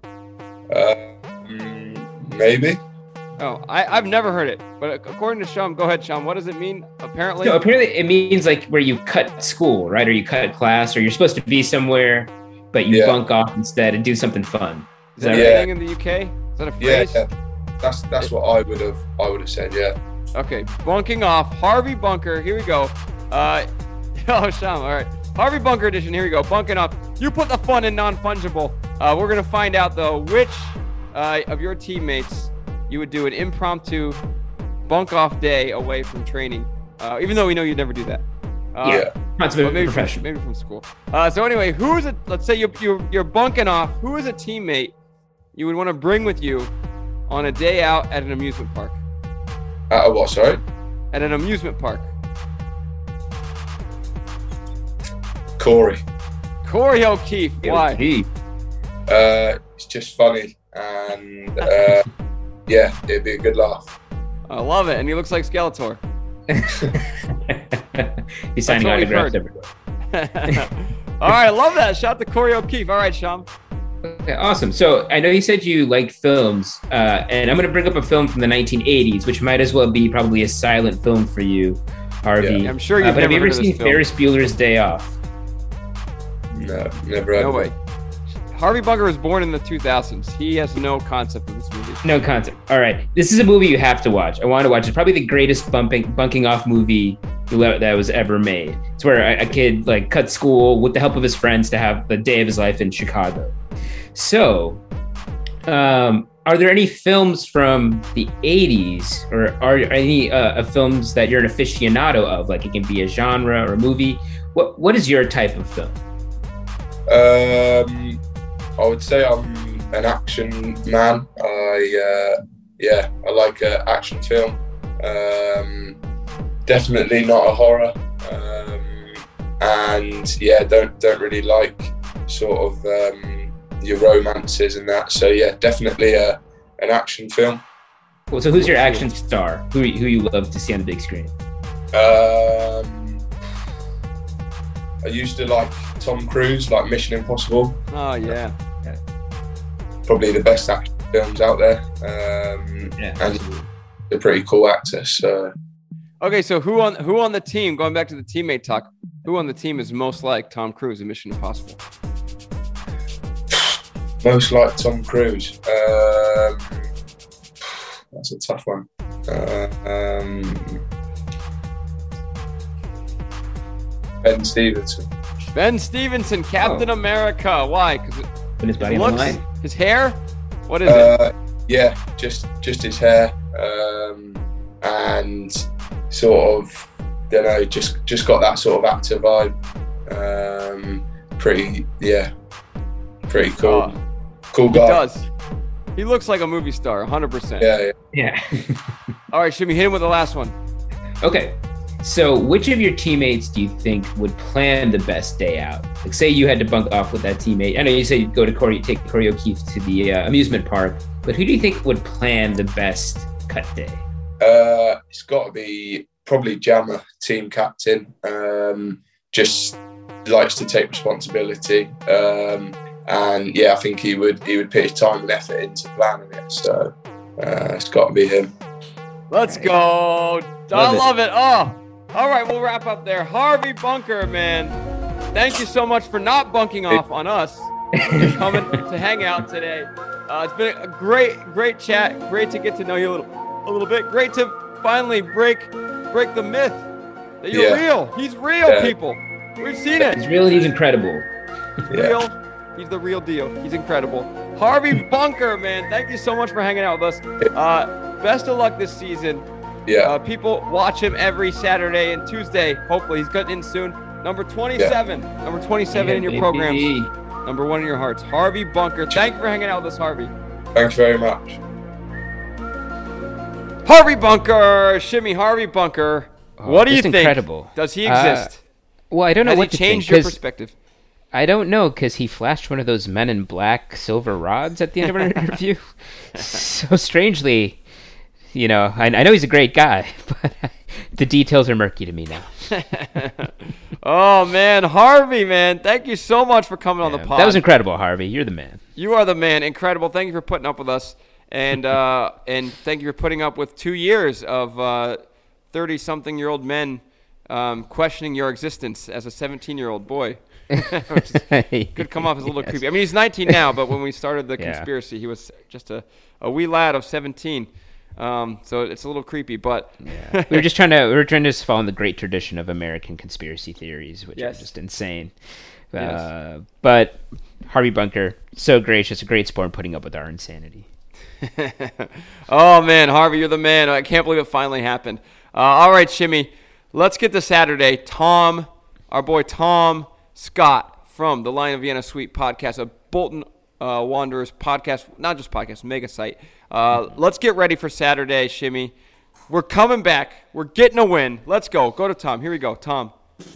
Um, maybe. Oh, I, I've never heard it. But according to Sham, go ahead, Sham. What does it mean? Apparently, No, apparently it means like where you cut school, right? Or you cut class, or you're supposed to be somewhere, but you Yeah. bunk off instead and do something fun. is that Yeah. a thing in the U K? Is that a Yeah, phrase? yeah. That's that's what I would have I would have said. Yeah. Okay, bunking off. Harvey Bunker. Here we go. Uh, oh, Sham. All right. Harvey Bunker edition. Here we go. Bunking off. You put the fun in non-fungible. Uh, we're gonna find out though which uh, of your teammates you would do an impromptu bunk off day away from training. Uh, even though we know you'd never do that. Uh, Yeah. Consummate maybe from, professional. maybe from school. Uh, so anyway, who is it? Let's say you're, you're you're bunking off. Who is a teammate you would want to bring with you on a day out at an amusement park? At a what, sorry? At an amusement park. Corey. Corey O'Keefe. Why? Gee. Uh, it's just funny, and uh, yeah, it'd be a good laugh. I love it, and he looks like Skeletor. He's signing what we've autographs heard. everywhere. All right, I love that. Shout out to Corey O'Keefe. All right, Sham. Okay, awesome. So I know you said you like films, uh, and I'm going to bring up a film from the nineteen eighties, which might as well be probably a silent film for you, Harvey. Yeah, I'm sure you've uh, but have you never ever heard of seen this film. Ferris Bueller's Day Off? No, never heard No of way. it. Harvey Bunker was born in the two thousands. He has no concept of this movie. No concept. All right. This is a movie you have to watch. I want to watch. It's probably the greatest bumping, bunking off movie that was ever made. It's where a, a kid like cut school with the help of his friends to have the day of his life in Chicago. So, um, are there any films from the eighties or are any uh, films that you're an aficionado of? Like it can be a genre or a movie. What What is your type of film? Um, I would say I'm an action man. I uh, yeah, I like an action film. Um, definitely not a horror. Um, and yeah, don't don't really like sort of um, your romances and that. So yeah, definitely a an action film. Well, so who's your action star? Who who you love to see on the big screen? Um, I used to like Tom Cruise, like Mission Impossible. Oh, yeah. Probably the best action films out there. Um, Yeah. and a pretty cool actor. So Okay, so who on who on the team, going back to the teammate talk, who on the team is most like Tom Cruise in Mission Impossible? most like Tom Cruise. Um, that's a tough one. Uh, um, Ben Stevenson. Ben Stevenson, Captain Oh. America. Why? Because Put his body on the looks, line. his hair? What is it? Uh, yeah, just just his hair, um, and sort of, you know, just just got that sort of actor vibe. Um, pretty, yeah, pretty cool. Oh, cool he guy. does. He looks like a movie star, one hundred percent. Yeah, yeah. Yeah. All right, should we hit him with the last one? Okay. So which of your teammates do you think would plan the best day out? Like say you had to bunk off with that teammate. I know you said you'd go to Corey, take Corey O'Keefe to the uh, amusement park, but who do you think would plan the best cut day? Uh, it's got to be probably Jammer, team captain. Um, just likes to take responsibility, um, and yeah, I think he would he would put his time and effort into planning it. So uh, it's got to be him. Let's go. Love I it. love it. Oh, all right, we'll wrap up there. Harvey Bunker, man, thank you so much for not bunking off on us and coming to hang out today. Uh, it's been a great, great chat. Great to get to know you a little, a little bit. Great to finally break, break the myth that you're Yeah. real. He's real, Yeah. people. We've seen it. He's real and he's incredible. He's Yeah. real. He's the real deal. He's incredible. Harvey Bunker, man, thank you so much for hanging out with us. Uh, best of luck this season. Yeah, Uh, people watch him every Saturday and Tuesday. Hopefully, he's cutting in soon. Number twenty-seven. Number twenty-seven Yeah, in your baby. programs. Number one in your hearts. Harvey Bunker. Thank you for hanging out with us, Harvey. thanks very much. Harvey Bunker. Shimmy Harvey Bunker. what do you just think? incredible. Does he Uh, exist? Well, I don't know Has he what to think, changed your 'cause perspective? I don't know, because he flashed one of those Men in Black silver rods at the end of an interview. So strangely, you know, I, I know he's a great guy, but the details are murky to me now. Oh, man. Harvey, man. Thank you so much for coming on the Yeah, pod. that was incredible, Harvey. You're the man. You are the man. Incredible. Thank you for putting up with us. And uh, and thank you for putting up with two years of uh, thirty-something-year-old men um, questioning your existence as a seventeen-year-old boy. Which could come off as a little Yes. creepy. I mean, he's nineteen now, but when we started the Yeah. conspiracy, he was just a, a wee lad of seventeen. Um, so it's a little creepy, but Yeah. we were just trying to we were trying to just follow the great tradition of American conspiracy theories, which Yes. are just insane. Yes. Uh, but Harvey Bunker, so gracious, a great sport in putting up with our insanity. Oh, man, Harvey, you're the man. I can't believe it finally happened. Uh, all right, Shimmy, let's get to Saturday. Tom, our boy Tom Scott from the Lion of Vienna Suite podcast, a Bolton uh, Wanderers podcast, not just podcast, mega site. Uh, let's get ready for Saturday, Shimmy. We're coming back. We're getting a win. Let's go. Go to Tom. Here we go. Tom.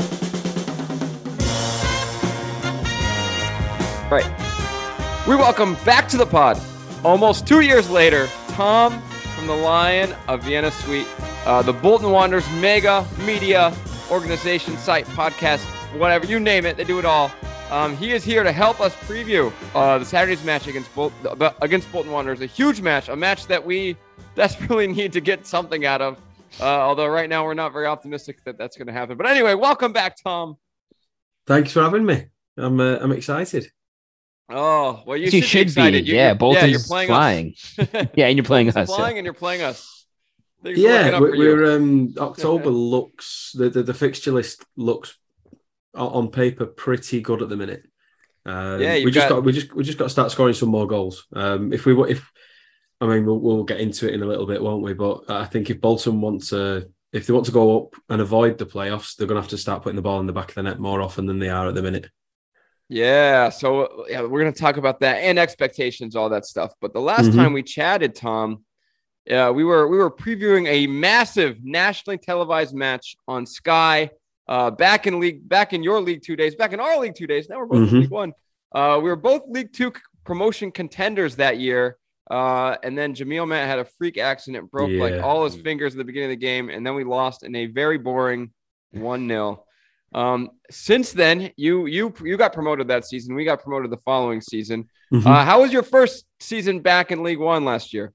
Right. We welcome back to the pod, almost two years later, Tom from the Lion of Vienna Suite, uh, the Bolton Wanderers mega media organization, site, podcast, whatever, you name it, they do it all. Um, he is here to help us preview uh, the Saturday's match against, Bol- against Bolton Wanderers, a huge match, a match that we desperately need to get something out of, uh, although right now we're not very optimistic that that's going to happen. But anyway, welcome back, Tom. Thanks for having me. I'm uh, I'm excited. Oh, well, you, you should, should be. be. You, yeah, you're, Bolton's yeah, you're playing flying. us. Yeah, and you're playing Bolton's us. flying Yeah. and you're playing us. Things are Yeah, looking up we're, for you. we're um, October looks the, the the fixture list looks o- on paper pretty good at the minute. Um, Yeah, you've we just got- got, we just we just got to start scoring some more goals. Um, if we wa- if I mean we'll, we'll get into it in a little bit, won't we? But I think if Bolton want to if they want to go up and avoid the playoffs, they're going to have to start putting the ball in the back of the net more often than they are at the minute. Yeah, so yeah, we're going to talk about that and expectations, all that stuff. But the last Mhm. time we chatted, Tom, uh, we were we were previewing a massive nationally televised match on Sky. Uh, back in league, back in your league two days, back in our league two days. Now we're both in Mhm. League One. Uh, we were both League Two c- promotion contenders that year. Uh, and then Jamil Matt had a freak accident, broke like Yeah. all his fingers at the beginning of the game, and then we lost in a very boring one nil. Um, since then, you you you got promoted that season. We got promoted the following season. Mhm. Uh, how was your first season back in League One last year?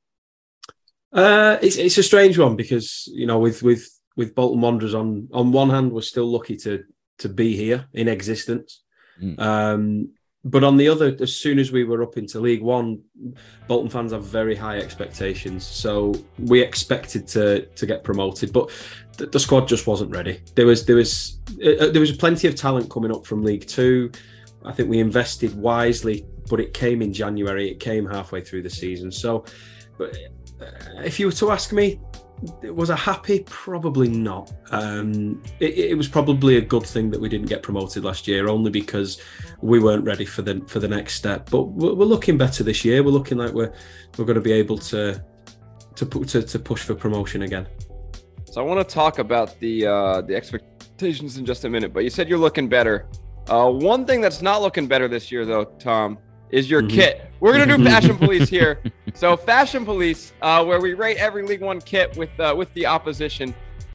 Uh, it's it's a strange one because you know with with with Bolton Wanderers on on one hand we're still lucky to to be here in existence, Mm. um, but on the other, as soon as we were up into League One, Bolton fans have very high expectations. So we expected to to get promoted, but the, the squad just wasn't ready. There was there was uh, there was plenty of talent coming up from League Two. I think we invested wisely, but it came in January. It came halfway through the season. So. But, if you were to ask me, was I happy? Probably not. Um, it, it was probably a good thing that we didn't get promoted last year, only because we weren't ready for the for the next step. But we're, we're looking better this year. We're looking like we're we're going to be able to to pu- to, to push for promotion again. So I want to talk about the uh, the expectations in just a minute. But you said you're looking better. Uh, one thing that's not looking better this year, though, Tom, is your Mhm. kit. We're gonna do Fashion Police here. So Fashion Police, uh, where we rate every League One kit with uh, with the opposition.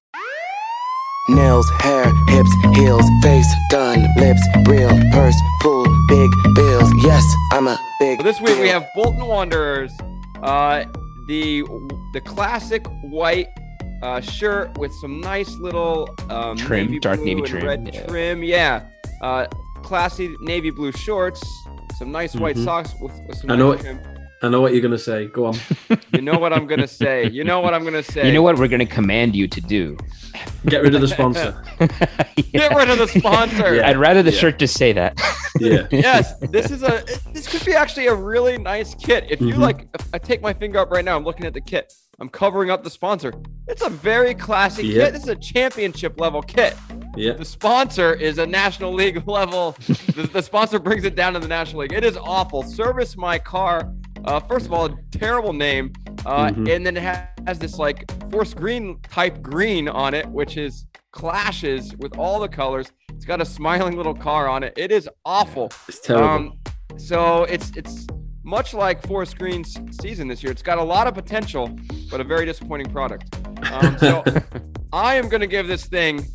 Nails, hair, hips, heels, face, done, lips, real, purse, full, big bills. Yes, I'm a big So this week we deal. have Bolton Wanderers, uh, the the classic white uh, shirt with some nice little um, Trim, navy dark blue navy and trim, red yeah. trim. Yeah, uh, classy navy blue shorts, some nice white Mhm. socks with, with some I know nice it. trim. I know what you're going to say. Go on. You know what I'm gonna say. You know what I'm gonna say. You know what we're going to command you to do? Get rid of the sponsor. Get rid of the sponsor. Yeah. I'd rather the Yeah. shirt just say that. Yeah. Yes, this is a this could be actually a really nice kit. If you Mhm. like, if I take my finger up right now, I'm looking at the kit. I'm covering up the sponsor. It's a very classy Yeah. kit. This is a championship level kit. Yeah. The sponsor is a National League level. the, the sponsor brings it down to the National League. It is awful. Service My Car. Uh, first of all, a terrible name. Uh, Mhm. And then it ha- has this like forest green type green on it, which is clashes with all the colors. It's got a smiling little car on it. It is awful. It's terrible. Um, so it's it's much like Forest Green's season this year. It's got a lot of potential, but a very disappointing product. Um, so I am going to give this thing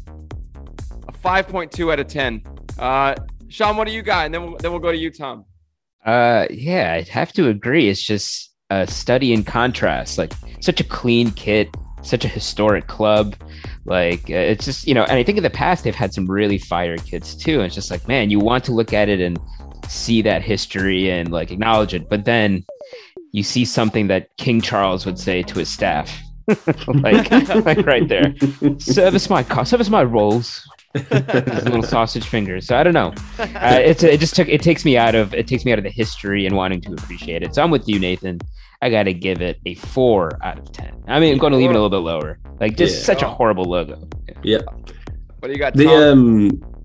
a five point two out of ten. Uh, Sean, what do you got? And then we'll, then we'll go to you, Tom. Uh, yeah, I'd have to agree. It's just a study in contrast. Like such a clean kit, such a historic club. Like uh, it's just, you know, and I think in the past they've had some really fire kits too. And it's just like, man, you want to look at it and see that history and like acknowledge it, but then you see something that King Charles would say to his staff, like, like right there, service my car, service my rolls. His little sausage fingers. So I don't know. Uh, it's it just took it takes me out of it takes me out of the history and wanting to appreciate it. So I'm with you, Nathan. I got to give it a four out of ten. I mean, I'm going to leave it a little bit lower. Like just Yeah. such a horrible logo. Yeah. What do you got, The Tom? um,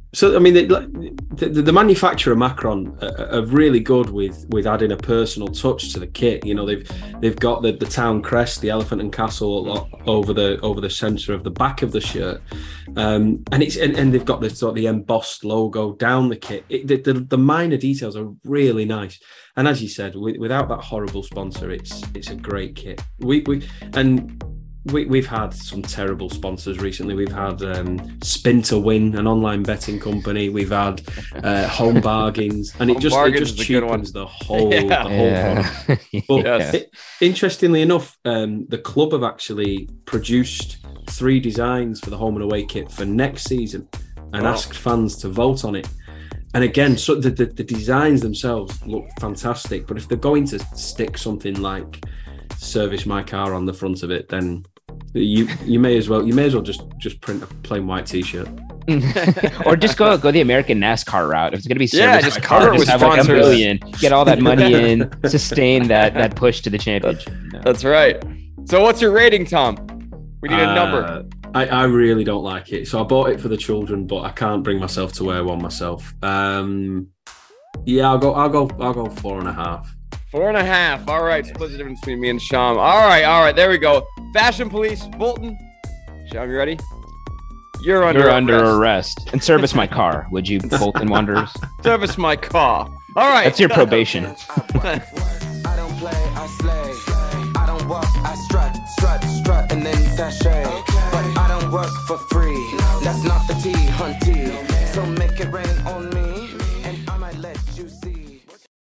So I mean, the, the, the manufacturer Macron are, are really good with with adding a personal touch to the kit. You know, they've they've got the, the town crest, the elephant and castle over the over the centre of the back of the shirt, um, and it's and, and they've got the sort of the embossed logo down the kit. It, the, the the minor details are really nice. And as you said, with, without that horrible sponsor, it's it's a great kit. We we and. We, we've had some terrible sponsors recently. We've had um, Spin to Win, an online betting company. We've had uh, Home Bargains, and it Home just it Bargains just is a good one. cheapens the whole Yeah. the whole Yeah. product. But Yes. it, interestingly enough, um, the club have actually produced three designs for the home and away kit for next season, and Oh. asked fans to vote on it. And again, so the, the the designs themselves look fantastic. But if they're going to stick something like "Service my car" on the front of it, then you you may as well you may as well just just print a plain white t-shirt. Or just go go the American NASCAR route. If it's gonna be service Yeah, by just car, cover it just with have like a sponsors. billion, get all that money in, sustain that that push to the championship. No. That's right. So what's your rating, Tom? We need a number. Uh, I, I really don't like it. So I bought it for the children, but I can't bring myself to wear one myself. Um, yeah, I'll go. I'll go. I'll go four and a half. Four and a half. All right. Split the difference between me and Sham. All right. All right. There we go. Fashion Police, Bolton. Sham, you ready? You're under You're under arrest. arrest. And service my car, would you, Bolton Wanderers? Service my car. All right. That's your probation. I don't play, I slay. I don't walk, I strut, strut, strut, and then sashay. But I don't work for free. That's not the T, hunty. So make it rain on me, and I might let you see.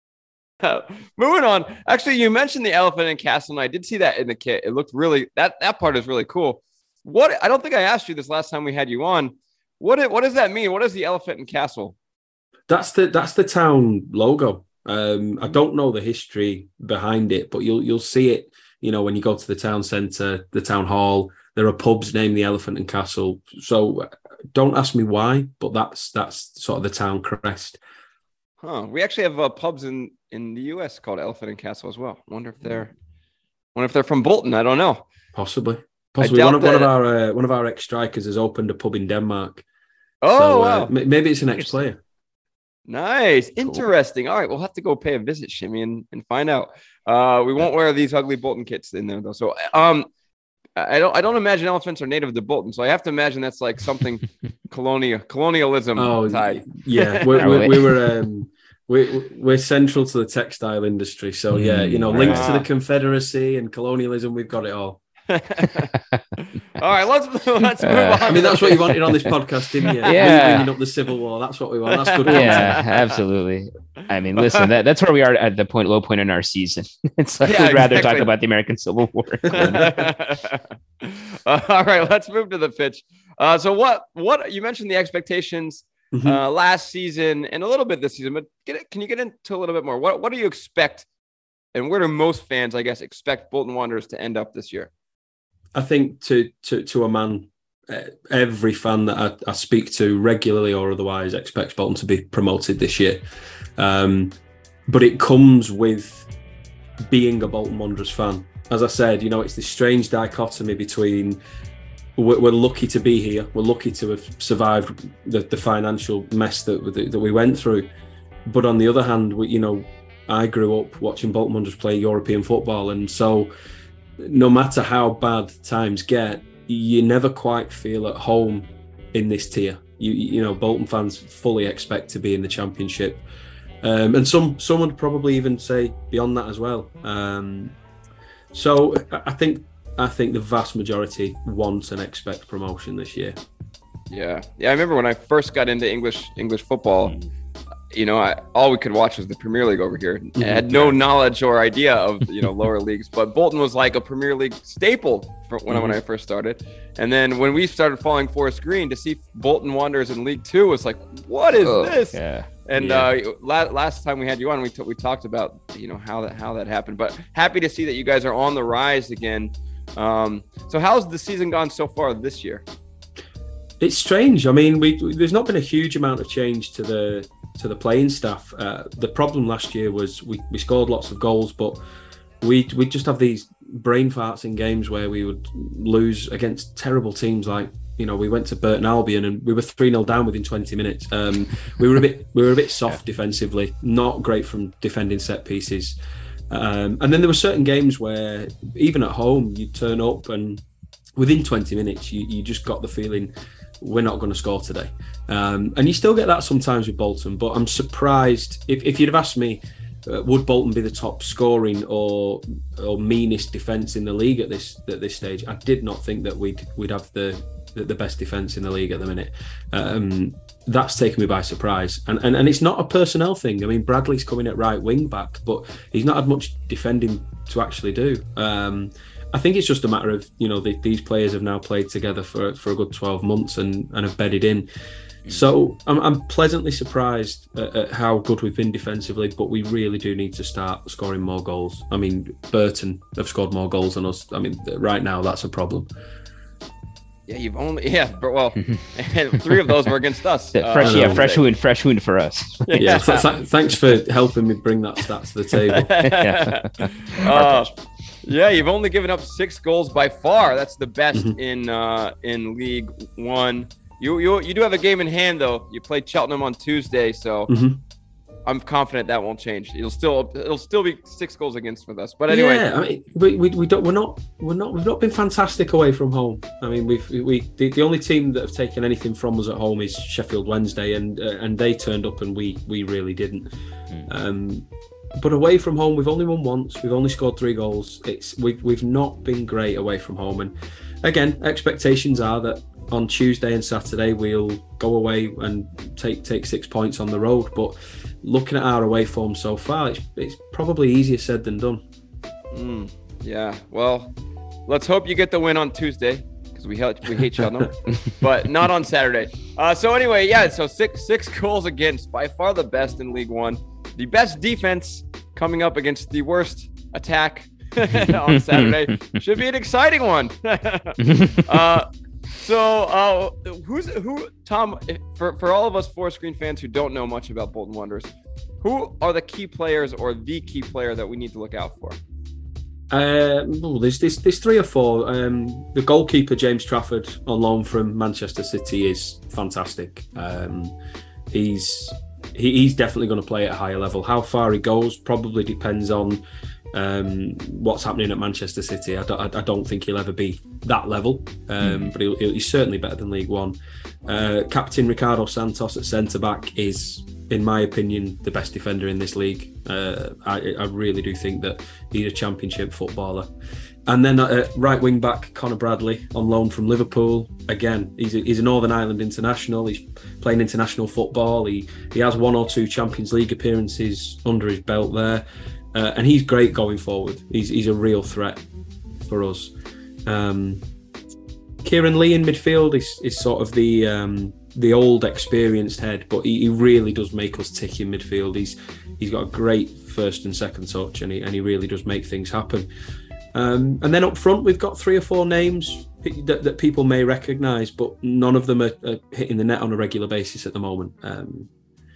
Moving on. Actually, you mentioned the elephant and castle, and I did see that in the kit. It looked really that that part is really cool. What I don't think I asked you this last time we had you on. What it, what does that mean? What is the elephant and castle? That's the that's the town logo. Um, I don't know the history behind it, but you'll you'll see it. You know, when you go to the town centre, the town hall, there are pubs named the Elephant and Castle. So uh, don't ask me why, but that's that's sort of the town crest. Huh. We actually have uh, pubs in, in the U S called Elephant and Castle as well. Wonder if they're wonder if they're from Bolton. I don't know. Possibly, possibly doubt one of one of that- our uh, one of our ex strikers has opened a pub in Denmark. Oh, so, wow. uh, m- maybe it's an ex player. Nice. Interesting. All right. We'll have to go pay a visit, Shimmy, and, and find out. Uh, we won't wear these ugly Bolton kits in there, though. So um, I don't I don't imagine elephants are native to Bolton. So I have to imagine that's like something colonial colonialism Oh, tied. yeah. we, we, we were um, we we're central to the textile industry. So yeah, you know, links to the Confederacy and colonialism. We've got it all. All right, let's let's move on. I mean, that's what you wanted on this podcast, didn't you? Yeah. Bringing up the Civil War. That's what we want. That's good Yeah, content. absolutely. I mean, listen, that, that's where we are at the point, low point in our season. It's like Yeah, we'd rather exactly. talk about the American Civil War. Uh, all right, let's move to the pitch. Uh, so what what you mentioned the expectations Mhm. uh, last season and a little bit this season, but get it, can you get into a little bit more? What what do you expect, and where do most fans, I guess, expect Bolton Wanderers to end up this year? I think to to to a man, uh, every fan that I, I speak to regularly or otherwise expects Bolton to be promoted this year. Um, but it comes with being a Bolton Wanderers fan. As I said, you know, it's this strange dichotomy between we're, we're lucky to be here, we're lucky to have survived the, the financial mess that that we went through, but on the other hand, we, you know, I grew up watching Bolton Wanderers play European football, and so no matter how bad times get, you never quite feel at home in this tier. You you know, Bolton fans fully expect to be in the Championship, um, and some some would probably even say beyond that as well. Um, so I think I think the vast majority want and expect promotion this year. Yeah, yeah. I remember when I first got into English English football. You know, I, all we could watch was the Premier League over here. I had no knowledge or idea of, you know, lower leagues, but Bolton was like a Premier League staple for when, I when I first started. And then when we started following Forest Green, to see Bolton Wanderers in League Two was like, what is Oh, this? yeah. And Yeah. uh, la- last time we had you on, we, t- we talked about, you know, how that how that happened. But happy to see that you guys are on the rise again. Um, so how's the season gone so far this year? It's strange. I mean, we there's not been a huge amount of change to the to the playing staff. Uh, the problem last year was we, we scored lots of goals, but we we just have these brain farts in games where we would lose against terrible teams like you know, we went to Burton Albion and we were three nil down within twenty minutes. Um, we were a bit we were a bit soft yeah. defensively, not great from defending set pieces. Um, and then there were certain games where even at home you turn up and within twenty minutes you, you just got the feeling we're not going to score today. Um, and you still get that sometimes with Bolton, but I'm surprised if, if you'd have asked me, uh, would Bolton be the top scoring or or meanest defence in the league at this at this stage? I did not think that we'd we'd have the the, the best defence in the league at the minute. Um, that's taken me by surprise, and, and and it's not a personnel thing. I mean, Bradley's coming at right wing back, but he's not had much defending to actually do. Um, I think it's just a matter of, you know, the, these players have now played together for for a good twelve months and, and have bedded in. So I'm, I'm pleasantly surprised at, at how good we've been defensively, but we really do need to start scoring more goals. I mean, Burton have scored more goals than us. I mean, right now that's a problem. Yeah, you've only yeah, but well, three of those were against us. Uh, fresh, yeah, fresh wound, fresh wound for us. Yeah, yeah th- th- thanks for helping me bring that stat to the table. yeah. Uh, yeah, you've only given up six goals by far. That's the best mm-hmm. in uh, in League One. You you you do have a game in hand though. You play Cheltenham on Tuesday, so mm-hmm. I'm confident that won't change. It'll still it'll still be six goals against with us. But anyway, yeah, I mean, we we, we don't we're not we're not we've not been fantastic away from home. I mean, we've we the, the only team that have taken anything from us at home is Sheffield Wednesday, and uh, and they turned up and we we really didn't. Mm. Um, but away from home, we've only won once. We've only scored three goals. It's we've we've not been great away from home, and again, expectations are that on Tuesday and Saturday we'll go away and take take six points on the road. But looking at our away form so far, it's, it's probably easier said than done. Mm, yeah, well, let's hope you get the win on Tuesday because we hate we hate Cheltenham, but not on Saturday. Uh, so anyway, yeah, so six six goals against, by far the best in League One, the best defense coming up against the worst attack on Saturday. Should be an exciting one. uh, So, uh, who's who? Tom, for for all of us Forest Green fans who don't know much about Bolton Wanderers, who are the key players or the key player that we need to look out for? Uh, oh, there's, there's there's three or four. Um, the goalkeeper James Trafford on loan from Manchester City is fantastic. Um, he's he, he's definitely going to play at a higher level. How far he goes probably depends on um, what's happening at Manchester City. I don't, I don't think he'll ever be that level, um, mm. but he'll, he's certainly better than League One. Uh, Captain Ricardo Santos at centre back is, in my opinion, the best defender in this league. Uh, I, I really do think that he's a championship footballer. And then at right wing back, Connor Bradley on loan from Liverpool. Again, he's a, he's a Northern Ireland international. He's playing international football. He he has one or two Champions League appearances under his belt there, uh, and he's great going forward. He's he's a real threat for us. Um, Kieran Lee in midfield is is sort of the um, the old experienced head, but he, he really does make us tick in midfield. He's he's got a great first and second touch, and he and he really does make things happen. Um, and then up front, we've got three or four names that, that people may recognise, but none of them are, are hitting the net on a regular basis at the moment. Um,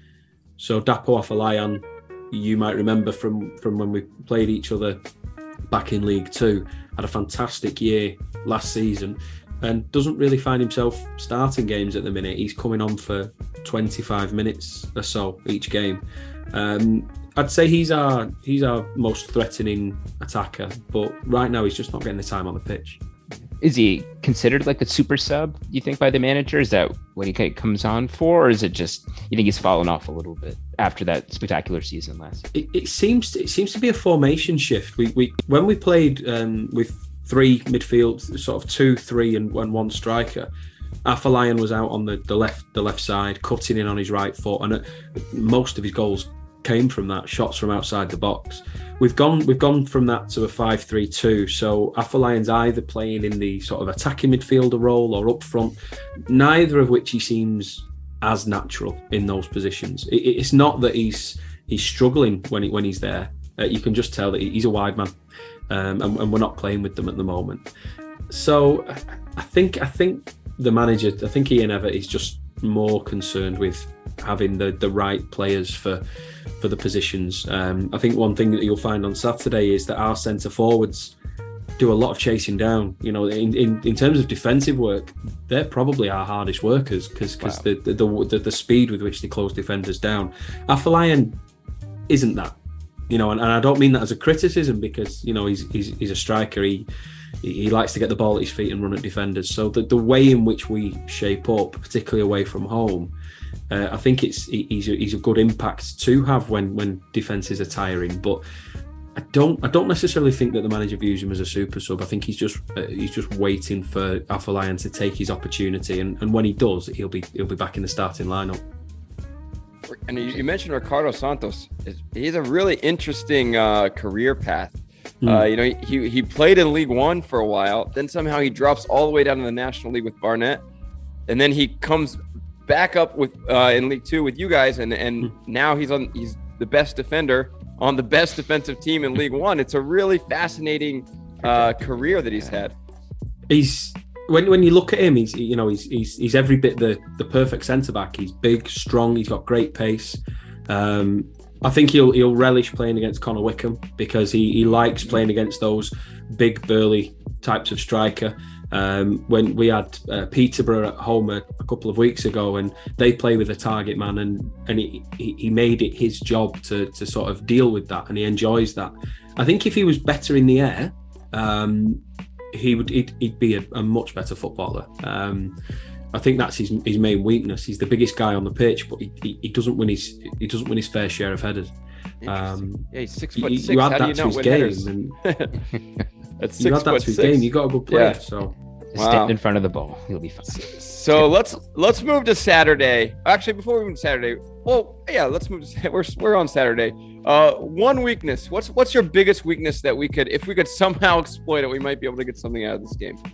so Dapo Afolayan, you might remember from, from when we played each other back in League Two, had a fantastic year last season and doesn't really find himself starting games at the minute. He's coming on for twenty-five minutes or so each game. Um, I'd say he's our he's our most threatening attacker, but right now he's just not getting the time on the pitch. Is he considered like a super sub, you think, by the manager? Is that what he comes on for, or is it just you think he's fallen off a little bit after that spectacular season last? It, it seems it seems to be a formation shift. We we when we played um, with three midfield, sort of two, three, and, and one striker. Afolayan was out on the, the left the left side, cutting in on his right foot, and uh, most of his goals came from that, shots from outside the box. We've gone we've gone from that to a five three two, so Afolayan's either playing in the sort of attacking midfielder role or up front, neither of which he seems as natural in those positions. It, it's not that he's he's struggling when he, when he's there. Uh, you can just tell that he's a wide man, um, and, and we're not playing with them at the moment. So I think I think the manager, I think Ian Evatt is just more concerned with having the, the right players for for the positions. Um, I think one thing that you'll find on Saturday is that our centre forwards do a lot of chasing down. You know, in, in, in terms of defensive work, they're probably our hardest workers because because Wow. the, the, the the the speed with which they close defenders down. Afolayan isn't that. You know, and, and I don't mean that as a criticism because, you know, he's he's, he's a striker. He he likes to get the ball at his feet and run at defenders. So the, the way in which we shape up, particularly away from home, uh, I think it's he's a, he's a good impact to have when when defenses are tiring. But I don't I don't necessarily think that the manager views him as a super sub. I think he's just uh, he's just waiting for Afolayan to take his opportunity, and, and when he does, he'll be he'll be back in the starting lineup. And you, you mentioned Ricardo Santos. He's a really interesting uh, career path. Mm. Uh, you know, he he played in League One for a while. Then somehow he drops all the way down to the National League with Barnet, and then he comes back up with uh, in League Two with you guys, and and mm. now he's on he's the best defender on the best defensive team in League One. It's a really fascinating uh, career that he's had. He's when when you look at him, he's you know he's he's, he's every bit the the perfect centre back. He's big, strong. He's got great pace. Um, I think he'll he'll relish playing against Connor Wickham because he he likes playing against those big, burly types of striker. Um, when we had uh, Peterborough at home a, a couple of weeks ago, and they play with a target man, and and he, he he made it his job to to sort of deal with that, and he enjoys that. I think if he was better in the air, um, he would he'd, he'd be a, a much better footballer. Um, I think that's his his main weakness. He's the biggest guy on the pitch, but he, he, he doesn't win his he doesn't win his fair share of headers. Um, yeah, he's six foot you, six. you add How do that you to not his win game, headers? and That's you six add that foot to his six. game. You got a good player. Yeah. So Wow. Stand in front of the ball. He'll be fine. So let's let's move to Saturday. Actually, before we move to Saturday, well, yeah, let's move to we're we're on Saturday. Uh, one weakness. What's what's your biggest weakness that we could, if we could somehow exploit it, we might be able to get something out of this game?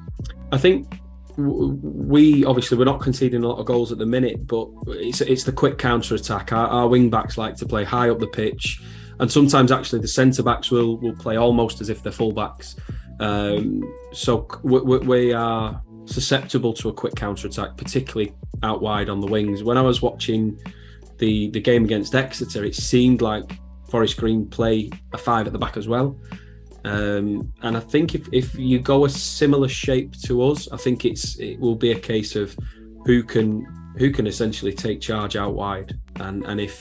I think w- we obviously we're not conceding a lot of goals at the minute, but it's it's the quick counter attack. Our, our wing backs like to play high up the pitch, and sometimes actually the centre backs will will play almost as if they're full backs. Um, so we, we, we are susceptible to a quick counter attack, particularly out wide on the wings. When I was watching the the game against Exeter, it seemed like Forest Green play a five at the back as well. Um, and I think if, if you go a similar shape to us, I think it's it will be a case of who can who can essentially take charge out wide, and and if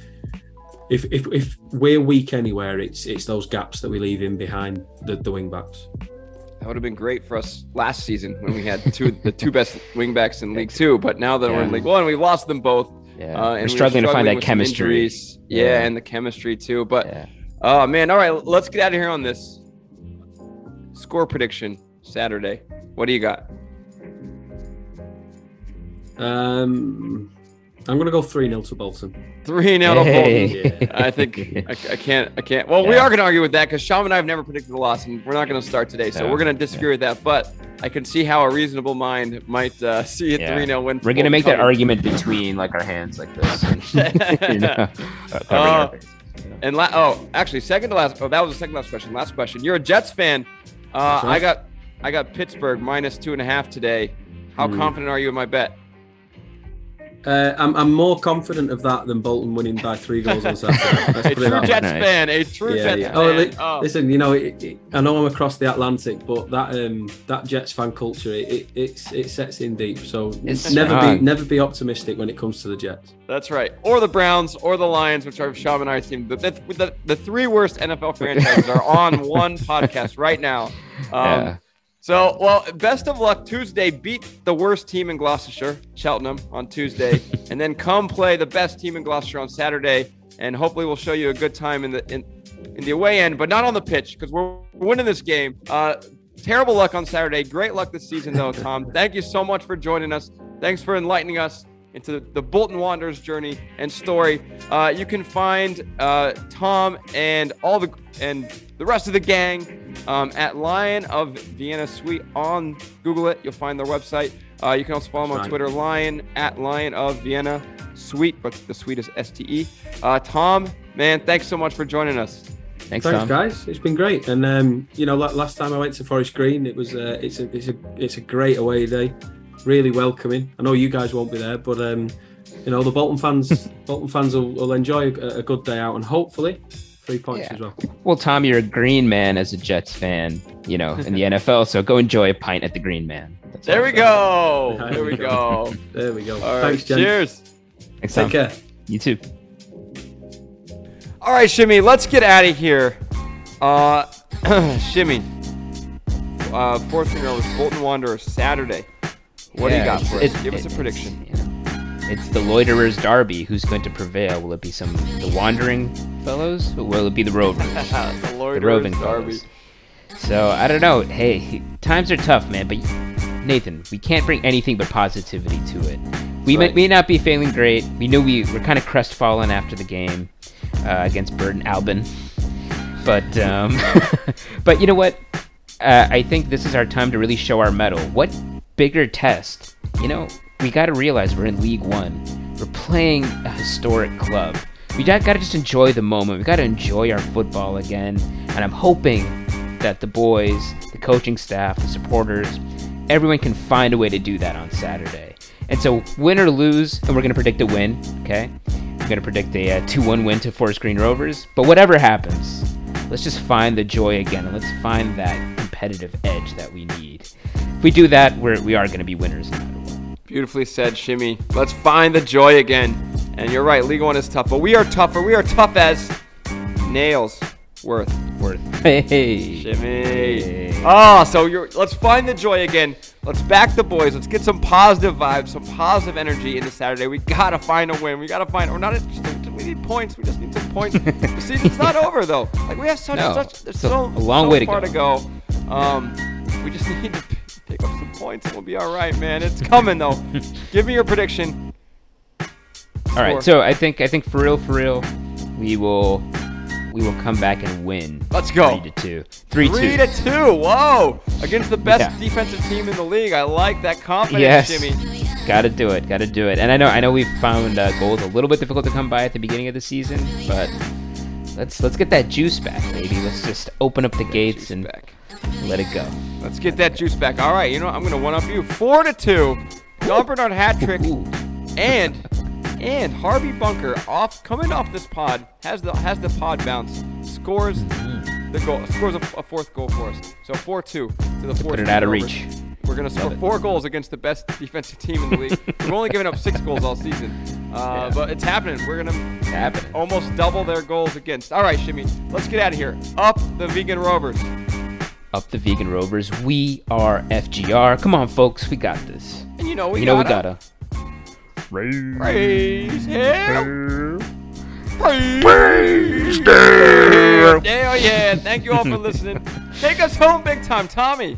if if, if we're weak anywhere, it's it's those gaps that we leave in behind the, the wing backs. That would have been great for us last season when we had two the two best wing backs in League Two. But now that Yeah. we're in League One, we lost them both. Yeah. Uh, and we're we struggling to find that with some chemistry. injuries. Yeah, Yeah. and the chemistry too. But Yeah. oh man, all right, let's get out of here on this score prediction Saturday. What do you got? Um, I'm going to go three nil to Bolton. Three nil to Hey. Bolton. I think I, I can't. I can't. Well, we Yeah. are going to argue with that because Sham and I have never predicted a loss, and we're not going to start today. So Yeah. we're going to disagree with that. But I can see how a reasonable mind might uh, see a Yeah. three nil win. for We're gonna Bolton make that coming. argument between like our hands like this. And, you know, uh, covering Uh, our face, you know. And la- oh, actually, second to last. Oh, that was the second last question. Last question. You're a Jets fan. Uh, That's right. I got, I got Pittsburgh minus two and a half today. How Hmm. confident are you in my bet? Uh, I'm, I'm more confident of that than Bolton winning by three goals on Saturday. Let's A put it true that way. Jets Nice. fan. A true Yeah, Jets yeah. fan. Oh, li- Oh. listen, you know, it, it, I know I'm across the Atlantic, but that um, that Jets fan culture, it, it it's it sets in deep. So It's never strong. be never be optimistic when it comes to the Jets. That's right. Or the Browns or the Lions, which are Sham and I's team. The, the, the, the three worst N F L franchises are on one podcast right now. Um, Yeah. So, well, best of luck Tuesday. Beat the worst team in Gloucestershire, Cheltenham, on Tuesday, and then come play the best team in Gloucestershire on Saturday. And hopefully, we'll show you a good time in the in, in the away end, but not on the pitch because we're winning this game. Uh, terrible luck on Saturday. Great luck this season, though, Tom. Thank you so much for joining us. Thanks for enlightening us into the Bolton Wanderers journey and story. Uh, you can find uh, Tom and all the and the rest of the gang um, at Lion of Vienna Suite on Google it. You'll find their website. Uh, you can also follow them on Right. Twitter, Lion at Lion of Vienna Suite, but the suite is S T E. Uh, Tom, man, thanks so much for joining us. Thanks, Thanks, Tom. guys. It's been great. And um, you know, la- last time I went to Forest Green, it was uh, it's a it's a it's a great away day. Really welcoming. I know you guys won't be there, but um, you know, the Bolton fans Bolton fans will, will enjoy a, a good day out, and hopefully, three points Yeah. as well. Well, Tom, you're a Green Man as a Jets fan, you know, in the N F L. So go enjoy a pint at the Green Man. That's There all. we go. There There we we go. There we go. All right. Thanks, Jen. Cheers. Thanks, Take Tom. care. You too. All right, Shimmy, let's get out of here. Uh, Shimmy, uh, fourth string rovers, Bolton Wanderers, Saturday. What do you Yeah, got for us? it's- Give us a it's- prediction. you know, It's the Loiterers Derby. Who's going to prevail? Will it be some the Wandering Fellows, or will it be the Rovers? the the Loiterers Roving Derby. Fellows. So I don't know. Hey, times are tough, man. But Nathan, we can't bring anything but positivity to it. We right. may, may not be feeling great. We knew we were kind of crestfallen after the game uh, against Burton Albion, but um, but you know what? Uh, I think this is our time to really show our mettle. What bigger test? You know, we got to realize we're in League One. We're playing a historic club. We got to just enjoy the moment. We got to enjoy our football again. And I'm hoping that the boys, the coaching staff, the supporters, everyone can find a way to do that on Saturday. And so, win or lose, and we're going to predict a win, okay? We're going to predict a uh, two one win to Forest Green Rovers. But whatever happens, let's just find the joy again, and let's find that competitive edge that we need. If we do that, we're, we are going to be winners no matter what. Beautifully said, Shimmy. Let's find the joy again. And you're right, League One is tough, but we are tougher. We are tough as nails. Worth. Worth. Hey. Shimmy. Hey. Oh, so you're. Let's find the joy again. Let's back the boys. Let's get some positive vibes, some positive energy into Saturday. We gotta find a win. We gotta find. Or not. Just, we need points. We just need some points. The season's not over though. Like we have such No, such. There's it's a- so a long so way to far go. to go. Um, we just need to p- pick up some points and we'll be all right, man. It's coming though. Give me your prediction. All Score. right, so I think I think for real, for real, we will we will come back and win. Let's go. Three to two. Three, Three two. to two. Whoa! Against the best Yeah. defensive team in the league. I like that confidence, Yes. Jimmy. Got to do it. Got to do it. And I know I know we found uh, goals a little bit difficult to come by at the beginning of the season, but let's let's get that juice back, baby. Let's just open up the gates Juice and back. let it go. Let's get that juice back. All right, you know what? I'm gonna one up you. Four to two. Don Bernard hat trick, Ooh. and and Harvey Bunker off coming off this pod has the has the pod bounce scores the goal scores a, a fourth goal for us. So four two to the fourth. Put it out of reach. We're gonna score it. four goals against the best defensive team in the league. We've only given up six goals all season, uh, Yeah. but it's happening. We're gonna It's happening. almost double their goals against. All right, Shimmy, let's get out of here. Up the Vegan Rovers. Up the Vegan Rovers. We are F G R. Come on, folks. We got this. And you know we you know gotta, we gotta. praise him. Praise him. Yeah, yeah. Thank you all for listening. Take us home, big time, Tommy.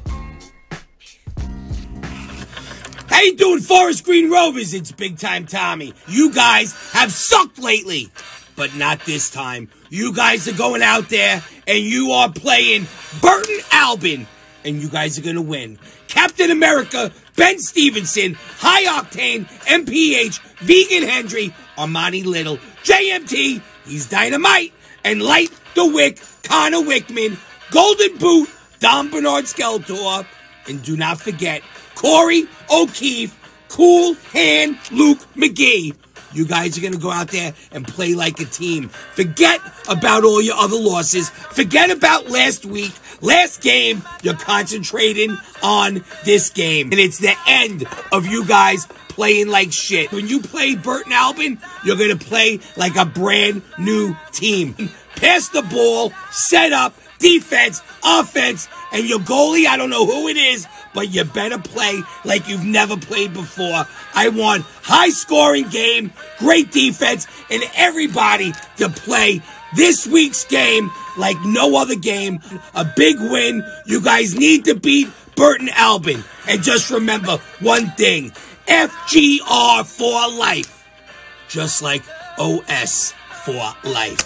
How you doing, Forest Green Rovers? It's Big Time Tommy. You guys have sucked lately, but not this time. You guys are going out there and you are playing Burton Albion, and you guys are going to win. Captain America, Ben Stevenson, High Octane, M P H, Vegan Hendry, Armani Little, J M T, he's Dynamite, and Light the Wick, Connor Wickman, Golden Boot, Don Bernard Skeletor, and do not forget, Corey O'Keefe, Cool Hand Luke McGee. You guys are going to go out there and play like a team. Forget about all your other losses. Forget about last week, last game. You're concentrating on this game. And it's the end of you guys playing like shit. When you play Burton Albion, you're going to play like a brand new team. Pass the ball, set up, defense, offense, and your goalie, I don't know who it is, but you better play like you've never played before. I want high-scoring game, great defense, and everybody to play this week's game like no other game. A big win. You guys need to beat Burton Albion. And just remember one thing, F G R for life. Just like O S for life.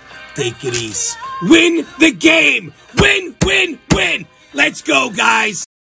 Take it easy. Win the game. Win, win, win. Let's go, guys.